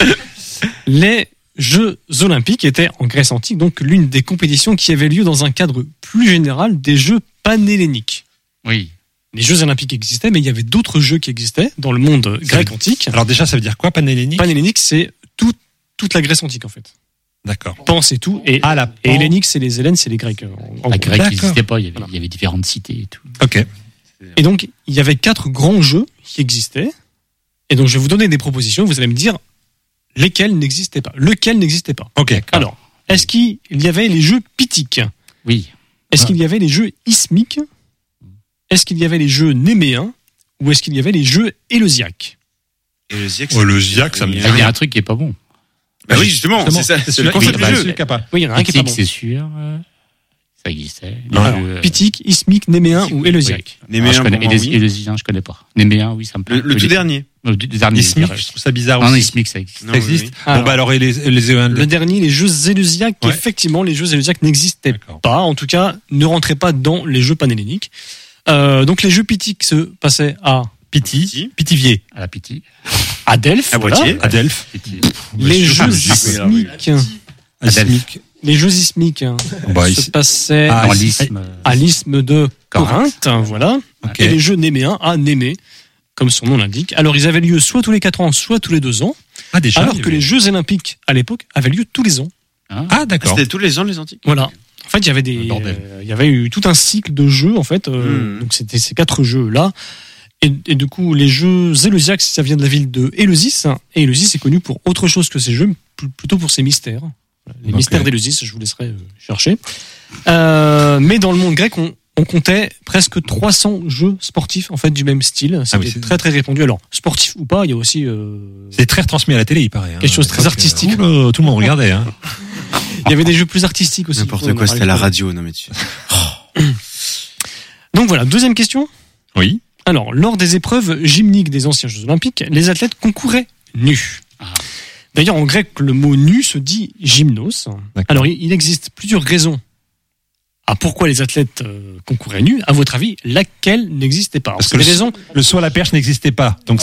Les Jeux Olympiques étaient en Grèce antique, donc l'une des compétitions qui avait lieu dans un cadre plus général des Jeux panhelléniques. Oui. Les Jeux Olympiques existaient, mais il y avait d'autres jeux qui existaient dans le monde grec antique. Alors déjà, ça veut dire quoi, panhellénique? Panhellénique, c'est toute la Grèce antique, en fait. D'accord. Pan, c'est tout. Et hellénique, c'est les Hellènes, c'est les Grecs. La Grèce n'existait pas, il y avait différentes cités et tout. Ok. Et donc, il y avait 4 grands jeux qui existaient. Et donc, je vais vous donner des propositions. Vous allez me dire lesquels n'existaient pas. Lequel n'existait pas. Ok. Alors, est-ce qu'il y avait les jeux pythiques? Oui. Est-ce qu'il y avait les jeux ismiques? Est-ce qu'il y avait les jeux néméens? Ou est-ce qu'il y avait les jeux éleusiaques? Éleusiaque, ça me dit Il y a un truc qui est pas bon. Bah oui, justement, c'est ça. C'est le concept du jeu. Oui, il y en a un qui est pas bon. C'est sûr. Ça existait. Pythique, ismique, néméen ou éleusique. Néméen, Éleusiens, je connais pas. Néméen, oui, ça me plaît. Le tout dernier. Le dernier. Ismique, je trouve ça bizarre aussi. Non, ismique, ça existe. Ça existe. Bon, bah alors, le dernier, les jeux éleusiques, effectivement, les jeux éleusiques n'existaient pas. En tout cas, ne rentraient pas dans les jeux panhelléniques. Donc, les jeux pythiques se passaient à Pithiviers. À la Pythie. À Delphes. À Poitiers. À Delphes. Les jeux ismiques. Les jeux ismiques se passaient à l'isthme de Corinthe, voilà. Et les jeux néméens à Némée, comme son nom l'indique. Alors, ils avaient lieu soit tous les 4 ans, soit tous les 2 ans. Déjà, alors que les Jeux olympiques, à l'époque, avaient lieu tous les ans. Ah, d'accord. C'était tous les ans, les antiques. Voilà. En fait, il y avait eu tout un cycle de jeux, en fait. Donc, c'était ces 4 jeux-là. Et du coup, les jeux éleusiaques, ça vient de la ville de Éleusis. Et Éleusis est connu pour autre chose que ces jeux, plutôt pour ses mystères. Les mystères d'Éleusis, je vous laisserai chercher. Mais dans le monde grec, on comptait presque 300 jeux sportifs en fait du même style. C'était très très répandu. Alors sportif ou pas, il y a aussi. C'est très retransmis à la télé, il paraît. Quelque chose de très artistique. Tout le monde regardait. Hein. Il y avait des jeux plus artistiques aussi. N'importe quoi, c'était la radio, non mais tu. Donc voilà, deuxième question. Oui. Alors, lors des épreuves gymniques des anciens Jeux Olympiques, les athlètes concouraient nus. D'ailleurs, en grec, le mot nu se dit gymnos. Alors, il existe plusieurs raisons à pourquoi les athlètes concouraient nus. À votre avis, laquelle n'existait pas? Parce que le saut à la perche n'existait pas. Donc,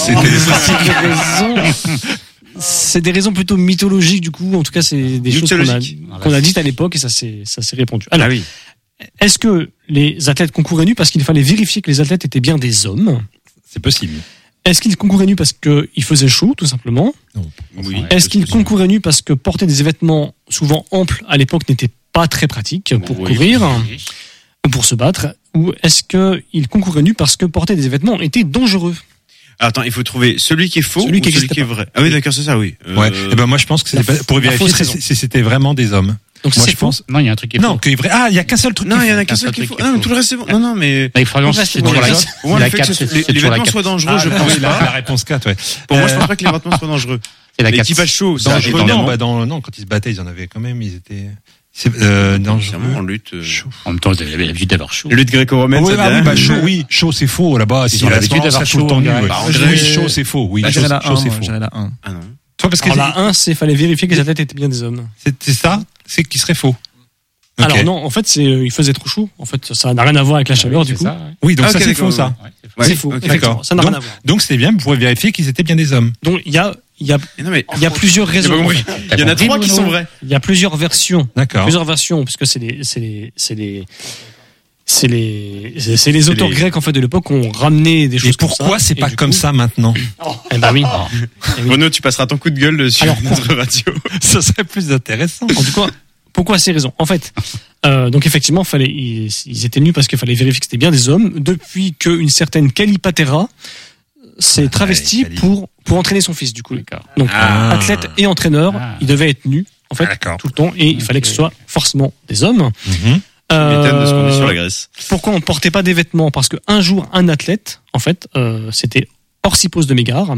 c'est des raisons plutôt mythologiques, du coup. En tout cas, c'est des choses qu'on a dites à l'époque et ça s'est répandu. Alors, est-ce que les athlètes concouraient nus parce qu'il fallait vérifier que les athlètes étaient bien des hommes? C'est possible. Est-ce qu'ils concouraient nus parce qu'il faisait chaud, tout simplement? Non. Oui. Est-ce qu'ils concouraient nus parce que porter des vêtements souvent amples à l'époque n'était pas très pratique pour courir, ou pour se battre? Ou est-ce qu'ils concouraient nus parce que porter des vêtements était dangereux? Attends, il faut trouver celui qui est faux ou celui qui est vrai. Ah oui, d'accord, c'est ça, oui. Et ben moi je pense que c'est pour vérifier si c'était vraiment des hommes. Donc moi je pense. Non, il y a un truc qui est faux. Non, il y a qu'un seul truc. Non, il y en a qu'un seul qui est faux. Non, tout le reste c'est bon. Non, mais. Il faudrait c'est toujours le fait que les vêtements soient dangereux, je pense pas. La réponse 4, ouais. Pour moi, je pense pas que les vêtements soient dangereux. C'est la L'équipage chaud, dangereux. Non, quand ils se battaient, ils en avaient quand même. Ils étaient. C'est Sûrement en lutte. En même temps, vous avez l'habitude d'avoir chaud. Lutte gréco-romaine, Oui, ça bah, vient. chaud c'est faux là-bas. Ils ont l'habitude d'avoir chaud tout le temps. en grec. Oui, chaud c'est faux. Oui, chaud c'est faux. J'avais la 1. Ah non. Toi, parce que Alors la 1, c'est fallait vérifier que les athlètes étaient bien des hommes. c'est ça, c'est qui serait faux. Ok. Alors non, en fait, il faisait trop chaud. En fait, ça n'a rien à voir avec la chaleur du coup. Oui, donc Ah, ça ok, c'est d'accord, faux ça. Ouais. C'est faux, Ok, effectivement. d'accord. Ça n'a rien à voir. Donc c'était bien, vous pourrez vérifier qu'ils étaient bien des hommes. Donc il y a Non, mais plusieurs j'ai pas raisons. compris. Il y en a 3 qui sont vrais. Il y a plusieurs versions. D'accord. Plusieurs versions, puisque c'est les auteurs grecs en fait de l'époque qui ont ramené des choses Et pourquoi comme ça. c'est Et pas du comme coup- ça maintenant? Eh ben oui. Eh oui. Bruno, tu passeras ton coup de gueule sur Alors, notre radio. Ça serait plus intéressant. En tout cas, pourquoi ces raisons? En fait, donc effectivement, ils étaient nus parce qu'il fallait vérifier que c'était bien des hommes. Depuis qu'une certaine Calipatera s'est travestie Cali. pour entraîner son fils, du coup. D'accord. Donc, Ah. athlète et entraîneur, Ah. ils devaient être nus, en fait, Ah, d'accord. tout le temps, et il fallait que ce soit forcément des hommes. Mhm. M'étonne de ce qu'on dit sur la Grèce. Pourquoi on portait pas des vêtements? Parce qu'un jour, un athlète, en fait, c'était Orsippos de Mégare,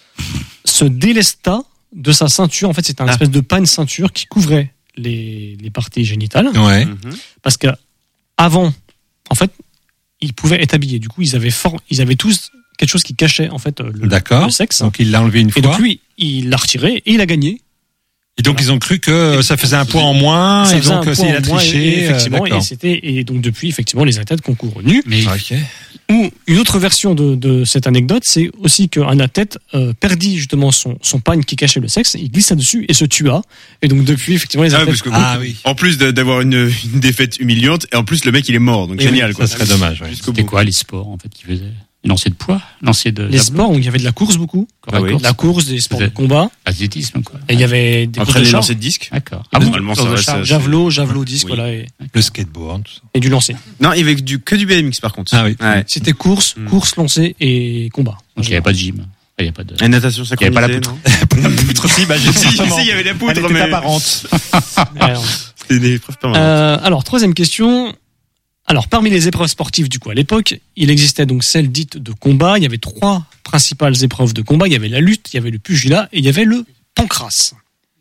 se délesta de sa ceinture. En fait, c'était un espèce de panne ceinture qui couvrait les parties génitales. Ouais. Parce que avant, en fait, ils pouvaient être habillés. Du coup, ils avaient tous quelque chose qui cachait en fait D'accord. le sexe. Donc il l'a enlevé une Et fois. donc lui, il l'a retiré et il a gagné. Et donc ils ont cru que ça faisait un poids en moins. Ça Et faisait donc un c'est poids il a en moins, triché. et effectivement, d'accord. et donc depuis, effectivement, les athlètes concourent nus. Mais Ok. Ou une autre version de cette anecdote, c'est aussi qu'un athlète perdit justement son pagne qui cachait le sexe, il glissa dessus et se tua. Et donc depuis, effectivement, les Ah, athlètes... parce que Ah oui. en plus d'avoir une défaite humiliante, et en plus le mec il est mort, donc Et génial quoi. Ça serait dommage. Ouais. Jusqu'au c'était bout. quoi les sports en fait qu'ils faisaient? Lancer de poids, lancer de Les sports où il y avait de la course beaucoup, Ah oui. la course, des sports de Peut-être. combat, athlétisme quoi. et il y avait des Après courses de les char, lancers de disques. D'accord. Ah bon Normalement ça reste. javelot, disque, Oui. voilà, et Le skateboard, tout ça. du lancer. Non, il y avait que du BMX par contre. Ah oui. Ouais. C'était course, lancer et combat. Donc il n'y avait pas de gym. Il n'y a pas de. La natation, ça Il y avait pas la poutre. La poutre aussi, bah j'ai Si, il y avait la poutre, Elle était mais apparente. Alors, c'était des épreuves permanentes. alors, troisième question. Alors, parmi les épreuves sportives, du coup, à l'époque, il existait donc celle dite de combat. Il y avait 3 principales épreuves de combat. Il y avait la lutte, il y avait le pugilat et il y avait le pancrace.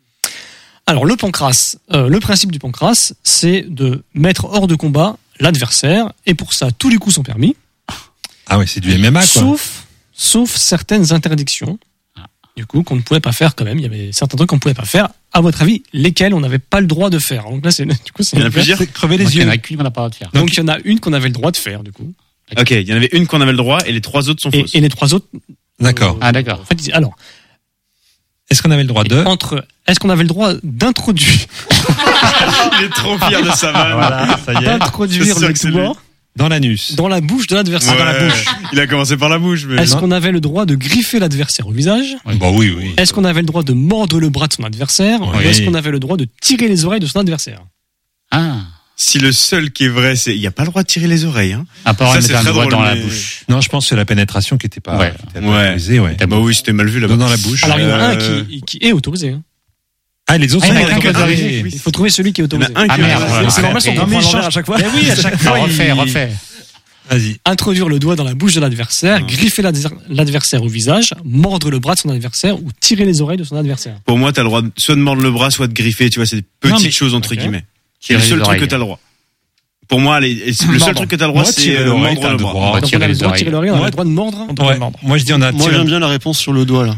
Alors, le pancrace, le principe du pancrace, c'est de mettre hors de combat l'adversaire. Et pour ça, tous les coups sont permis. Ah ouais, c'est du MMA quoi. Sauf certaines interdictions. Du coup, qu'on ne pouvait pas faire quand même. Il y avait certains trucs qu'on ne pouvait pas faire. À votre avis, lesquels on n'avait pas le droit de faire? Donc là, c'est Il y en a plusieurs. C'est crever Donc, les il y yeux. en a qu'une qu'on n'a pas le droit de faire. Donc il y en a une qu'on avait le droit de faire, du coup. Ok, il y en avait une qu'on avait le droit et les 3 autres sont Et, fausses. et les 3 autres. D'accord. Ah d'accord. En fait, alors, Est-ce qu'on avait le droit de est-ce qu'on avait le droit d'introduire Il est trop fier de sa vanne. Voilà, ça y est. d'introduire C'est sûr le que c'est doigt Dans l'anus. dans la bouche de l'adversaire? Ouais, il a commencé par la bouche, mais. Est-ce qu'on avait le droit de griffer l'adversaire au visage? Bon oui, oui. Est-ce qu'on avait le droit de mordre le bras de son adversaire? Oui. Ou est-ce qu'on avait le droit de tirer les oreilles de son adversaire? Ah. Si le seul qui est vrai, c'est il n'y a pas le droit de tirer les oreilles. Hein. À part Ça, mettre c'est un très doigt drôle, dans la mais- bouche. Non, je pense que c'est la pénétration qui était pas. Ouais. qui était pas autorisée, ouais. Bah oui, c'était mal vu là-bas. Dans la bouche. Alors il y en a un qui est autorisé. Hein. Ah, les autres Ah, sont il y en a pas qu'un qui est autorisés. autorisé. Il faut trouver celui qui est Il y en a autorisé. un qui Ah, est merde, vrai. voilà. C'est normal, Ouais. on prend l'envers à chaque fois. Mais oui, à chaque fois. Refais. Vas-y. Introduire le doigt dans la bouche de l'adversaire, griffer l'adversaire au visage, mordre le bras de son adversaire ou tirer les oreilles de son adversaire. Pour moi, t'as le droit soit de mordre le bras, soit de griffer. Tu vois, c'est des Non, petites mais- choses entre ok. guillemets. C'est le Tirer seul les truc que oreilles. t'as le droit. Pour moi, le seul truc que t'as le droit, Moi, c'est tirer l'oreille, mordre t'as le le bras. droit. On va Donc on tirer a le les droit de tirer l'oreille, on a Ouais. le droit de mordre. Ouais. Moi, je dis on a Moi, tiré. j'aime bien la réponse sur le doigt, là.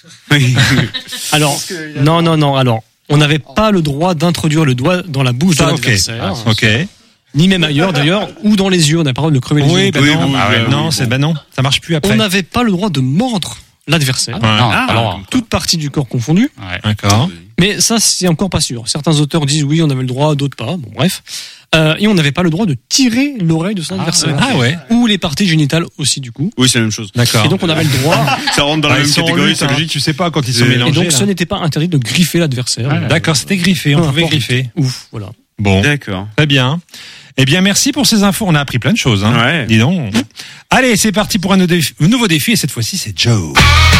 Alors, non. Alors, on n'avait pas le droit d'introduire le doigt dans la bouche de Ça, ok. l'adversaire. Ok. Ni même ailleurs d'ailleurs, ou dans les yeux. On n'a pas le droit de le crever les Oui, yeux. bah Oui, non. oui, Ah ouais, oui, non, oui, c'est bon. bah non. Ça marche plus On après. n'avait pas le droit de mordre l'adversaire. Ouais. Non, Ah. alors. Toute partie du corps confondue. Ouais. D'accord. Mais ça, c'est encore pas sûr. Certains auteurs disent oui, on avait le droit, d'autres pas. Bon, bref. Et on n'avait pas le droit de tirer l'oreille de son adversaire. Ah ouais. Ou les parties génitales aussi, du coup. Oui, c'est la même chose. D'accord. Et donc, on avait le droit. Ça rentre dans la Bah, ils même sont en catégorie, lutte, c'est hein. logique. Tu sais pas quand ils sont Et Et mélangés. donc, là. ce n'était pas interdit de griffer l'adversaire. D'accord, c'était griffé. On Peu pouvait importe. griffer. Ouf, voilà. Bon, D'accord. très bien. Eh bien, merci pour ces infos. On a appris plein de choses. Hein. Ouais. Dis donc. Allez, c'est parti pour un nouveau défi. Et cette fois-ci, c'est Joe.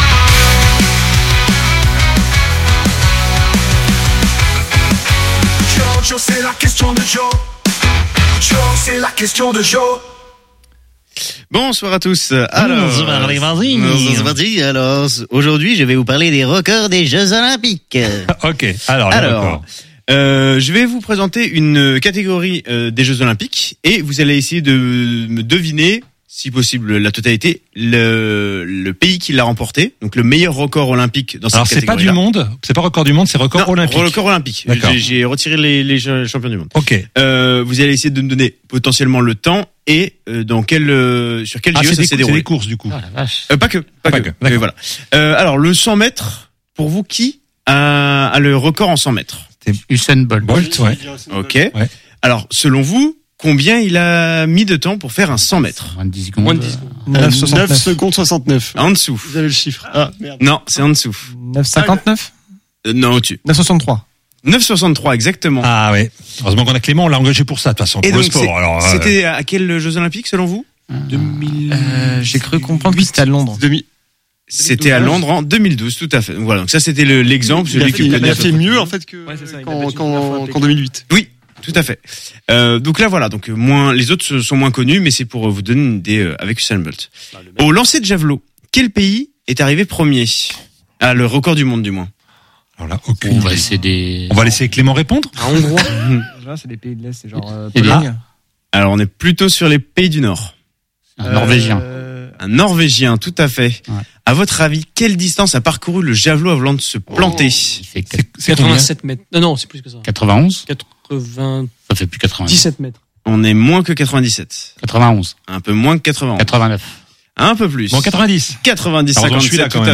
Joe, c'est la question de Joe. Joe, c'est la question de Joe. Bonsoir à tous. Alors, Bonsoir les voisins. C'est parti. Alors, aujourd'hui, je vais vous parler des records des Jeux Olympiques. Ok. Alors, Alors, Je vais vous présenter une catégorie des Jeux Olympiques et vous allez essayer de me deviner, si possible la totalité, le pays qui l'a remporté, donc le meilleur record olympique dans cette Alors c'est pas catégorie. du monde, c'est pas record du monde, c'est record olympique. Record olympique. D'accord. J'ai retiré les champions du monde. Ok. Vous allez essayer de me donner potentiellement le temps et dans sur quel JO ça s'est c'est déroulé. des courses du coup. Oh la vache. Pas que. D'accord. Voilà. Alors le 100 mètres, pour vous, qui a le record en 100 mètres? Usain Bolt. Bolt, ouais. Ok. Alors selon vous, combien il a mis de temps pour faire un 100 mètres? Moins de 10 secondes. Moins de 10 secondes. 9 secondes 69. En dessous. Vous avez le chiffre. Ah, merde. Non, c'est en dessous. 9,59 Non, au-dessus. 9,63. 9,63 exactement. Ah ouais. Heureusement qu'on a Clément, on l'a engagé pour ça de toute façon. Et Pour le donc sport. Alors, c'était à quels Jeux Olympiques selon vous? 2000. J'ai cru comprendre que c'était à Londres. C'était à Londres en 2012, tout à fait. Donc voilà, donc ça c'était l'exemple. Il celui qui a connaît fait mieux en fait que Ouais, c'est ça, il a qu'en battu la fois qu'en 2008. Oui, tout à fait. Donc là voilà, donc les autres sont moins connus, mais c'est pour vous donner une idée avec Usain Bolt. Au lancer de javelot, quel pays est arrivé premier? Ah, le record du monde du moins. alors là, aucune idée. On va laisser Clément répondre. Un Hongrois. Là, c'est des pays de l'Est, c'est genre Et Pologne. Alors on est plutôt sur les pays du Nord. Un Norvégien. Un Norvégien, tout à fait. Ouais. À votre avis, quelle distance a parcouru le javelot avant de se planter? Il fait C'est combien 87 mètres. Non, c'est plus que ça. 91. 97 Ça fait plus 90. mètres. On est moins que 97. 91. Un peu moins que 80. 89. Un peu plus. Bon, 90. 90, Pardon, je suis 57, là tout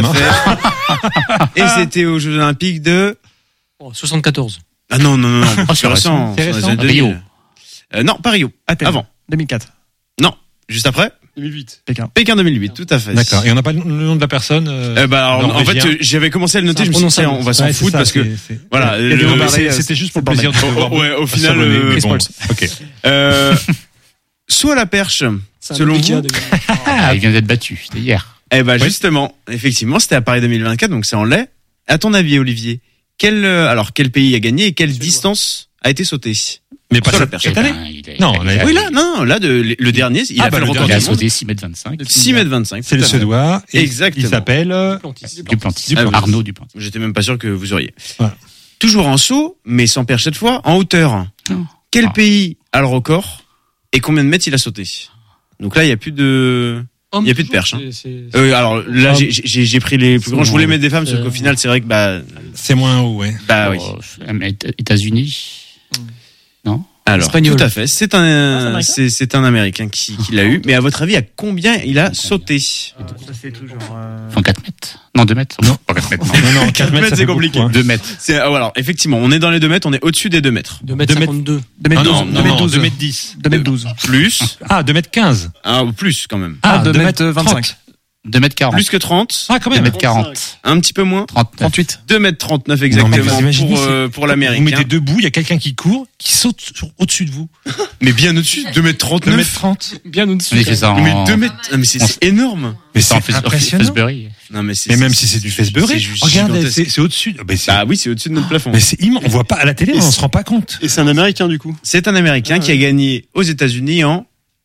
quand même, à fait. Et c'était aux Jeux Olympiques de... Oh, 74. Ah non, non, non, non. Ah, c'est récent. C'est récent. dans les années Rio. 2000. Non, pas Rio. Athènes. Avant. 2004. Non. Juste après? 2008. Pékin. Pékin 2008, tout à fait. D'accord. Et on n'a pas le nom de la personne. Alors, en fait, j'avais commencé à le noter, je me suis dit, tiens, on va s'en Ouais, c'est foutre ça, parce que, voilà, Il y a des le- remarques. C'était juste pour le plaisir de te voir. ouais, au final, savonner, mais Chris bon. Paul. Ok. Saut à la perche, C'est un selon vous. Olympiade. Ah, il vient d'être battu. C'était hier. Eh ben, Ouais. justement, effectivement, c'était à Paris 2024, donc c'est en lait. À ton avis, Olivier, quel pays a gagné et quelle distance a été sautée? Mais pas Sur la cette perche. cette année. Non, Oui, là, non, là, le dernier, il a fait le record Il a du monde. sauté 6,25 m. 6,25 m. C'est le Suédois. Et Exactement. il s'appelle. Duplantis. Ah oui. Arnaud Duplantis. J'étais même pas sûr que vous auriez. Voilà. Toujours en saut, mais sans perche cette fois, en hauteur. Oh. Quel Ah. pays a le record et combien de mètres il a sauté? Donc là, il y a plus de perche. Hein. Alors là, j'ai pris les plus grands. Je voulais mettre des femmes, parce qu'au final, c'est vrai que C'est moins haut, ouais. bah oui. Oh, États-Unis. Non? Alors, Espagnol. tout à fait. C'est un Américain qui l'a eu. Mais à votre avis, à combien il a sauté? Ça, c'est toujours. Enfin, 4 mètres. Non, 2 mètres. Non. Pas 4 mètres. Non, non, 4 mètres, ça c'est fait compliqué. beaucoup, hein. 2 mètres. Alors, effectivement, on est dans les 2 mètres, on est au-dessus des 2 mètres. 2,52 Ah non, 2m12. non, non, 2 mètres 10. 2m12. Plus. Ah, 2 mètres 15. Ah, ou plus, quand même. Ah, 2 mètres 2m25. 2 mètres 40. Plus que 30. Ah, quand 2 même. mètres 40. Un petit peu moins. 39. 38. 2 mètres 39 Non, mais exactement vous imaginez, pour Vous l'Américain. mettez debout, il y a quelqu'un qui court, qui saute au-dessus de vous. Mais bien au-dessus, 2 mètres 39. 2 mètres 30. Bien au-dessus. On a fait ça en... Mais 2 mètres, mais c'est énorme. Mais c'est en c'est impressionnant. Fosbury. Non, mais Mais même si c'est du Fesbury, juste regarde, gigantesque. c'est au-dessus. Bah oui, c'est au-dessus de notre plafond. Mais c'est immense. On voit pas à la télé, Et on c'est- se rend pas compte. Et c'est un Américain du coup. C'est un Américain qui a gagné aux États-Unis en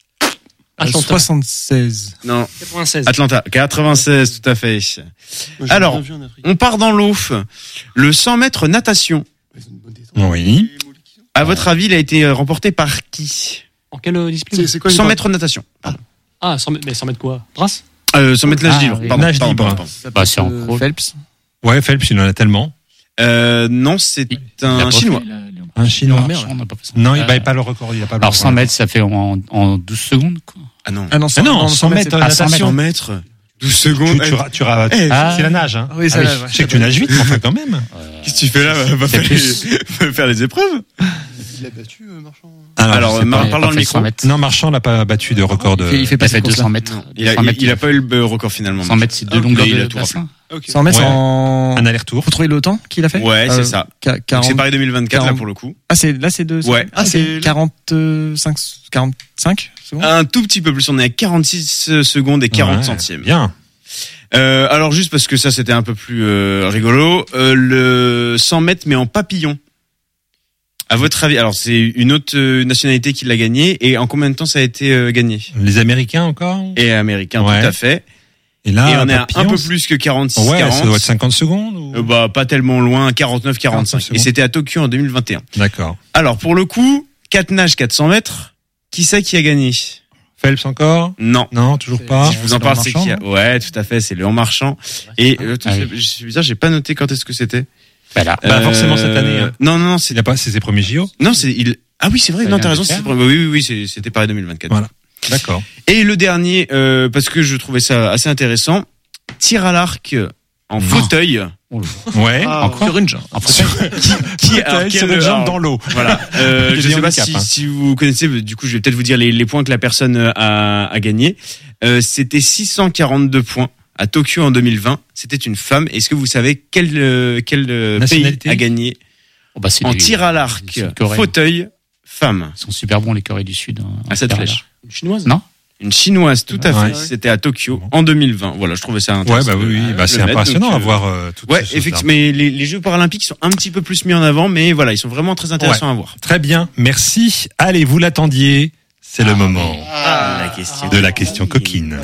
76. non 96. Atlanta 96, tout à fait. Moi, j'ai Alors, bien vu en Afrique. On part dans l'eau. Le 100 mètres natation. Ils ont une bonne détente. Oui. À votre avis, il a été remporté par qui? En quelle discipline? C'est quoi une 100 mètres natation. Pardon. Ah, 100 mètres, mais 100 mètres quoi? Brasse? 100 mètres nage Ah, libre. oui. Pardon, Nage pardon, libre. pardon, Bah, c'est en crawl. Phelps. Ouais, Phelps, il en a tellement. pardon. Non, c'est Il a un pas Chinois. fait, là, Un Chinois. Non, merde, on n'a pas fait ça. Non, il n'a pas le record. Il a pas le Alors, record. 100 mètres, ça fait en 12 secondes, quoi. Ah non. Ah non, Ah non, 100 mètres c'est- Ah, 100 natation. 100 mètres. 12 secondes. Ah. C'est la nage, hein. Oui, ça Ah oui. va, ouais. Je sais que tu nages vite, mais enfin, quand même. Qu'est-ce que tu fais là? Va C'est faire les épreuves. Il a battu Marchand. Alors, je sais pas. parle dans le micro. 100 mètres. Non, Marchand n'a pas battu de record de. Il fait Il pas a fait 200 mètres. Il a, 100 mètres, il a pas eu le record finalement. 100 mètres, c'est deux Ah, longueurs mais il a de tout bassin. 100 mètres Ouais. en. Un aller-retour. Faut trouver le temps qu'il a fait? Ouais, c'est ça. Donc 40. c'est Paris 2024 là 40. pour le coup. Ah, là, c'est deux. Ouais. Ah, c'est 45 c'est bon? Un tout petit peu plus. On est à 46 secondes et 40 Ouais, centièmes. Bien. Alors juste parce que ça c'était un peu plus rigolo, le 100 mètres mais en papillon. À votre avis, alors c'est une autre nationalité qui l'a gagné et en combien de temps ça a été gagné? Les Américains encore? Et américain Ouais. tout à fait. Et là, Et on est à un papillon, peu plus que 46-40. Ouais, ça doit être 50 secondes ou... Bah, pas tellement loin, 49-45. 45. Et c'était à Tokyo en 2021. D'accord. Alors, pour le coup, 4 nages 400 mètres, qui c'est qui a gagné? Phelps encore? Non. Non, toujours pas. Je vous en parle, c'est qui a... Ouais, tout à fait, c'est Léon Marchand. Et, je suis bizarre, j'ai pas noté quand est-ce que c'était. Bah, forcément cette année. Hein. Non, c'est ses premiers JO. Non, ah oui, c'est vrai, non, t'as raison, oui, c'était Paris 2024. Voilà. D'accord. Et le dernier, parce que je trouvais ça assez intéressant, tir à l'arc en fauteuil. Ouais. Encore une jambe. Sur une jambe dans l'eau. Voilà. Je sais pas si vous connaissez, du coup, je vais peut-être vous dire les points que la personne a gagné. C'était 642 points à Tokyo en 2020. C'était une femme. Est-ce que vous savez quel pays a gagné en tir à l'arc fauteuil femme? Ils sont super bons, les Corées du Sud. À cette flèche. Une chinoise? Non? Une chinoise, tout à fait. Ouais. C'était à Tokyo en 2020. Voilà, je trouvais ça intéressant. Ouais, c'est impressionnant à voir toutes ces choses-là. Effectivement. Mais les Jeux paralympiques sont un petit peu plus mis en avant, mais voilà, ils sont vraiment très intéressants à voir. Très bien, merci. Allez, vous l'attendiez. C'est le moment de la question coquine.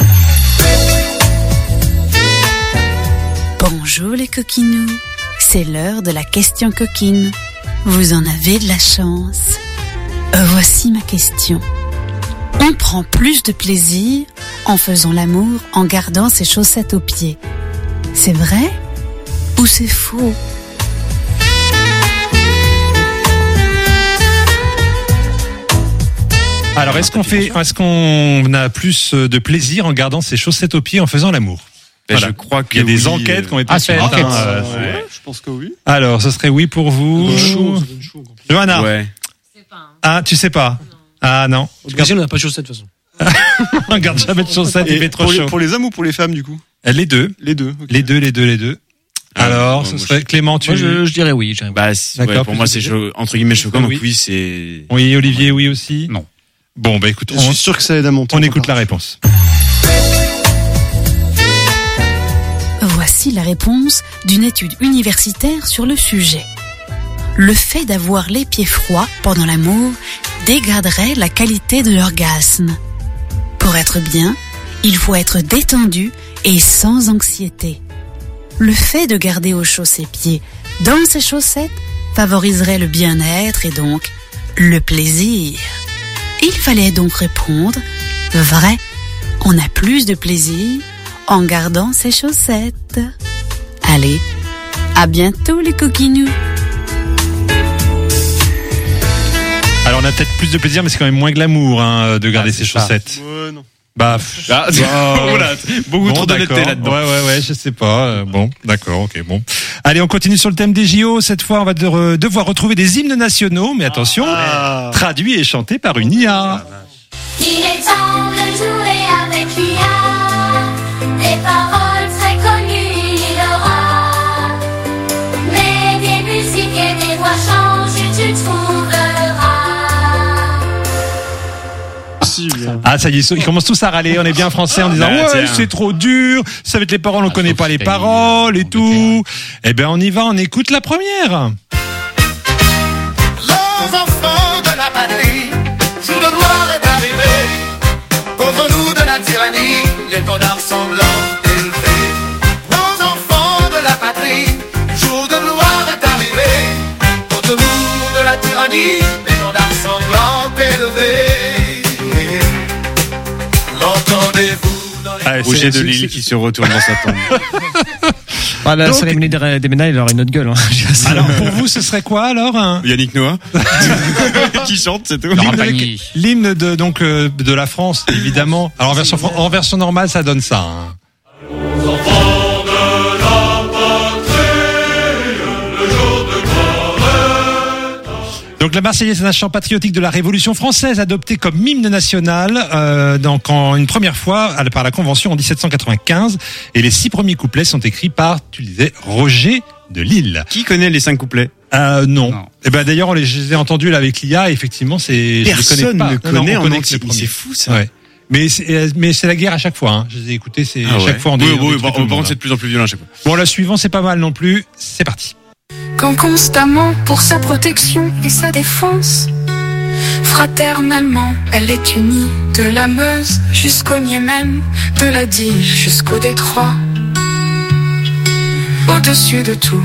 Bonjour les coquinous. C'est l'heure de la question coquine. Vous en avez de la chance. Voici ma question. On prend plus de plaisir en faisant l'amour en gardant ses chaussettes aux pieds. C'est vrai ou c'est faux? Alors, est-ce qu'on a plus de plaisir en gardant ses chaussettes aux pieds en faisant l'amour? Voilà. Je crois qu'il y a des enquêtes qui ont été faites. Je pense que oui. Alors, ce serait oui pour vous. Johanna. Ouais. Ah, tu sais pas? Ah non. En tout cas, on n'a pas de chaussettes de toute façon. On garde jamais de chaussettes, il fait trop chaud. Pour les hommes ou pour les femmes du coup? Les deux. Les deux. Okay. Les deux. Alors, ce serait Clément, tu... Moi, je dirais oui. Bah, pour moi, c'est entre guillemets choquant, donc oui, c'est... Oui, Olivier, oui aussi? Non. Bon, bah écoute, je suis sûr que ça aide à monter. On écoute la réponse. Voici la réponse d'une étude universitaire sur le sujet. Le fait d'avoir les pieds froids pendant l'amour dégraderait la qualité de l'orgasme. Pour être bien, il faut être détendu et sans anxiété. Le fait de garder au chaud ses pieds dans ses chaussettes favoriserait le bien-être et donc le plaisir. Il fallait donc répondre « Vrai, on a plus de plaisir en gardant ses chaussettes. » Allez, à bientôt les coquinous. Alors on a peut-être plus de plaisir, mais c'est quand même moins glamour de garder ses chaussettes. Ouais, non. Bah, voilà, beaucoup trop d'honnêteté là-dedans. Ouais, je sais pas. Bon, d'accord, ok, bon. Allez, on continue sur le thème des JO. Cette fois, on va devoir retrouver des hymnes nationaux, mais attention, traduits et chantés par une IA. Il est temps de jouer avec l'IA. Des paroles très connues, il aura. Mais des musiques et des voix changent, tu trouveras. Ah, ça y est, ils commencent tous à râler. On est bien français en disant ouais, c'est trop dur. Ça va être les paroles, on connaît pas les paroles et tout. Eh ben, on y va, on écoute la première. Les enfants de la patrie, jour de gloire est arrivé. Contre nous de la tyrannie, les connards semblants élevés. Nos enfants de la patrie, jour de gloire est arrivé. Contre nous de la tyrannie, les connards semblants élevés. Roger de Lille qui se retourne dans sa tombe. La cérémonie des médailles, il aurait une autre gueule. Alors pour vous, ce serait quoi alors Yannick Noah qui chante, c'est tout. L'hymne de la France, évidemment. Alors en version normale, ça donne ça. Donc la Marseillaise est un chant patriotique de la Révolution française adopté comme hymne national une première fois par la Convention en 1795 et les 6 premiers couplets sont écrits par, tu le disais, Roger de Lille. Qui connaît les 5 couplets? Non. Et ben d'ailleurs je les ai entendus là avec l'IA. Effectivement, personne ne connaît en entier. C'est fou ça. Ouais. Mais c'est la guerre à chaque fois. Je les ai écoutés, c'est chaque fois. Par contre, c'est de plus en plus violent à chaque fois. Bon, la suivante, c'est pas mal non plus. C'est parti. Quand constamment, pour sa protection et sa défense, Fraternellement, elle est unie. De la Meuse jusqu'au Niémen, de la Dige jusqu'au Détroit. Au-dessus de tout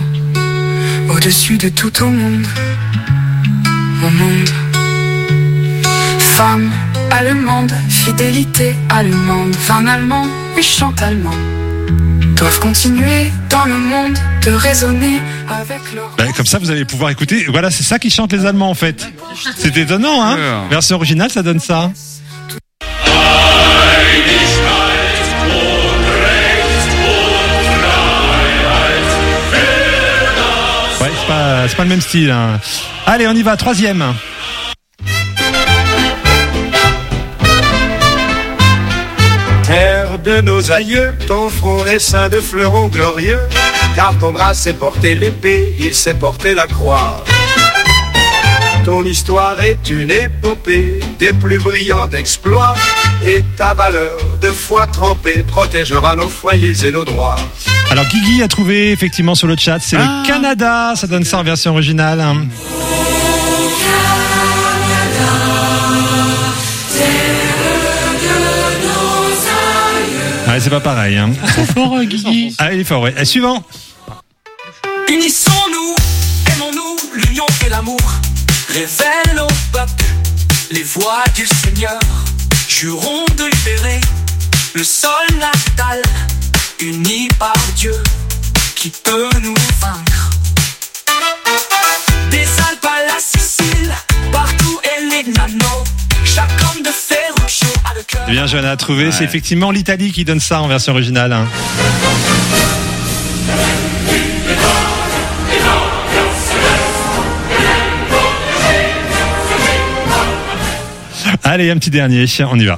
au monde. Mon monde. Femme allemande, fidélité allemande, vin allemand et chant allemand. Doivent continuer dans le monde de raisonner avec leur... Comme ça, vous allez pouvoir écouter. Voilà, c'est ça qui chantent les Allemands, en fait. C'est étonnant, hein. Version originale, ça donne ça. Ouais, c'est pas le même style, hein. Allez, on y va, troisième. Terre de nos aïeux, ton front est ceint de fleurons glorieux, car ton bras sait porter l'épée, il sait porter la croix. Ton histoire est une épopée des plus brillants exploits, et ta valeur de foi trempée protégera nos foyers et nos droits. Alors Guigui a trouvé effectivement sur le chat, c'est le Canada, ça donne ça en version originale. Ouais, c'est pas pareil. Hein. C'est fort, Guigui. Ah, il est fort, ouais. Et suivant. Unissons-nous, aimons-nous, l'union et l'amour. Révèle au peuple les voies du Seigneur. Jurons de libérer le sol natal, uni par Dieu, qui peut nous vaincre. Des Alpes à la Sicile, partout et les nanos. Chaque homme de Ferruccio a le cœur. Eh bien, Johanna a trouvé, c'est effectivement l'Italie qui donne ça en version originale. Hein. Allez, un petit dernier, on y va.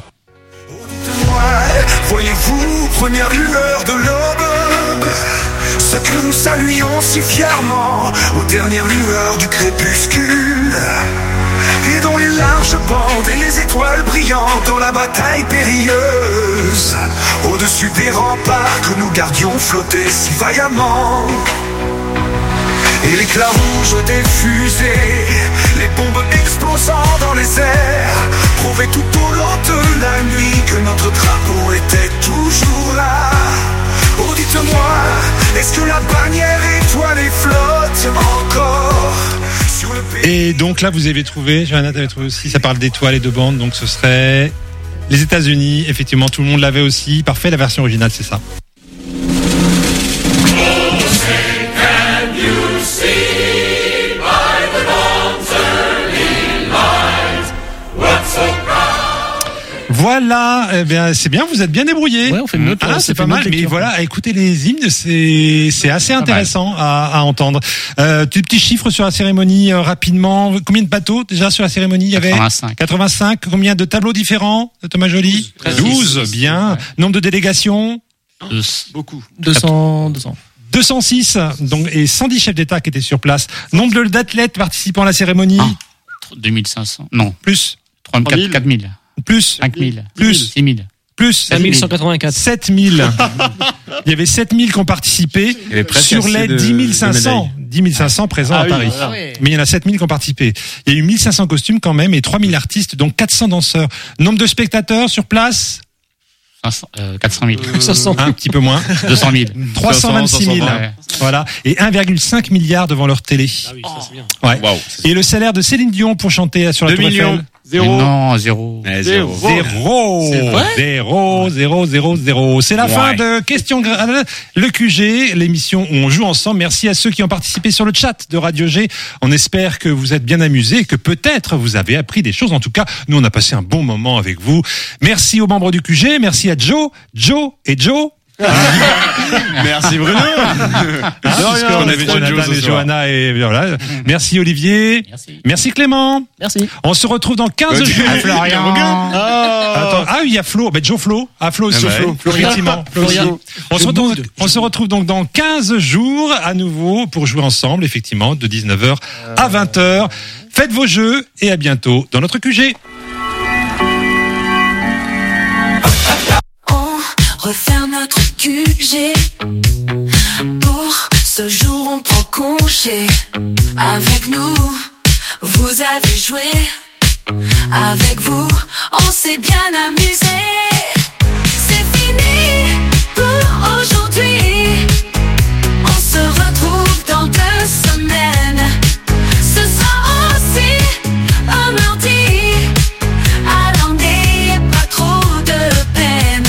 Voyez-vous, première lueur de l'aube, ce que nous saluions si fièrement aux dernières lueurs du crépuscule, et dont les larges bandes et les étoiles brillantes dans la bataille périlleuse, au-dessus des remparts que nous gardions flottaient si vaillamment. Et l'éclat rouge des fusées, les bombes explosant dans les airs, prouvaient tout au long de la nuit que notre drapeau était toujours là. Oh, dites-moi, est-ce que la bannière étoilée flotte encore sur le pays? Et donc là, vous avez trouvé, Johanna, t'avais trouvé aussi, ça parle d'étoiles et de bandes, donc ce serait les États-Unis. Effectivement, tout le monde l'avait aussi. Parfait, la version originale, c'est ça. Voilà, eh bien, c'est bien, vous êtes bien débrouillés. Ouais, on fait une note. C'est pas mal, mais voilà, écoutez les hymnes, c'est assez intéressant à entendre. Des petits chiffres sur la cérémonie, rapidement. Combien de bateaux, déjà, sur la cérémonie? Il y avait 85. Combien de tableaux différents, Thomas Joly? 12, bien. Ouais. Nombre de délégations? Beaucoup. 206, donc, et 110 chefs d'État qui étaient sur place. Nombre d'athlètes participant à la cérémonie? 2500. Non. Plus. 4000. Plus. 5000. Plus. 6000. Plus. 5184. 7000. Il y avait 7000 qui ont participé sur les 10 500. 10 500 présents à Paris. Oui. Mais il y en a 7000 qui ont participé. Il y a eu 1500 costumes quand même et 3000 artistes, donc 400 danseurs. Nombre de spectateurs sur place? 400 000. Un petit peu moins. 200 000. 326 000. Ouais. Voilà. Et 1,5 milliard devant leur télé. Ah oui, ça c'est bien. Ouais. Wow. Et le salaire de Céline Dion pour chanter sur la Tour Eiffel? 0. Non, 0. 0. C'est la fin de Question le QG, l'émission où on joue ensemble. Merci à ceux qui ont participé sur le chat de Radio G. On espère que vous êtes bien amusés, que peut-être vous avez appris des choses. En tout cas, nous on a passé un bon moment avec vous. Merci aux membres du QG, merci à Joe et Joe. Merci Bruno. On avait Jonathan et Johanna et voilà. Merci Olivier. Merci Clément. Merci. On se retrouve dans 15 jours. Florian. Attends, il y a Flo. Joe Flo. Flo aussi. Effectivement. On se retrouve donc dans 15 jours à nouveau pour jouer ensemble, effectivement, de 19h à 20h. Faites vos jeux et à bientôt dans notre QG. Refaire notre QG. Pour ce jour on prend congé. Avec nous, vous avez joué Avec vous, on s'est bien amusé. C'est fini pour aujourd'hui. On se retrouve dans 2 semaines. Ce sera aussi un mardi. Alors n'ayez pas trop de peine.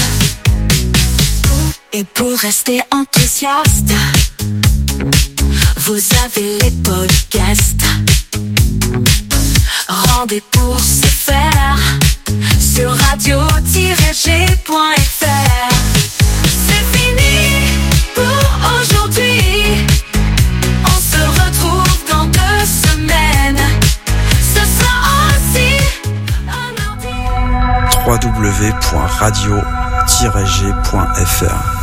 Et pour rester enthousiaste, vous avez les podcasts. Rendez pour ce faire sur radio-g.fr. C'est fini pour aujourd'hui. On se retrouve dans 2 semaines. Ce sera aussi un mardi. www.radio-g.fr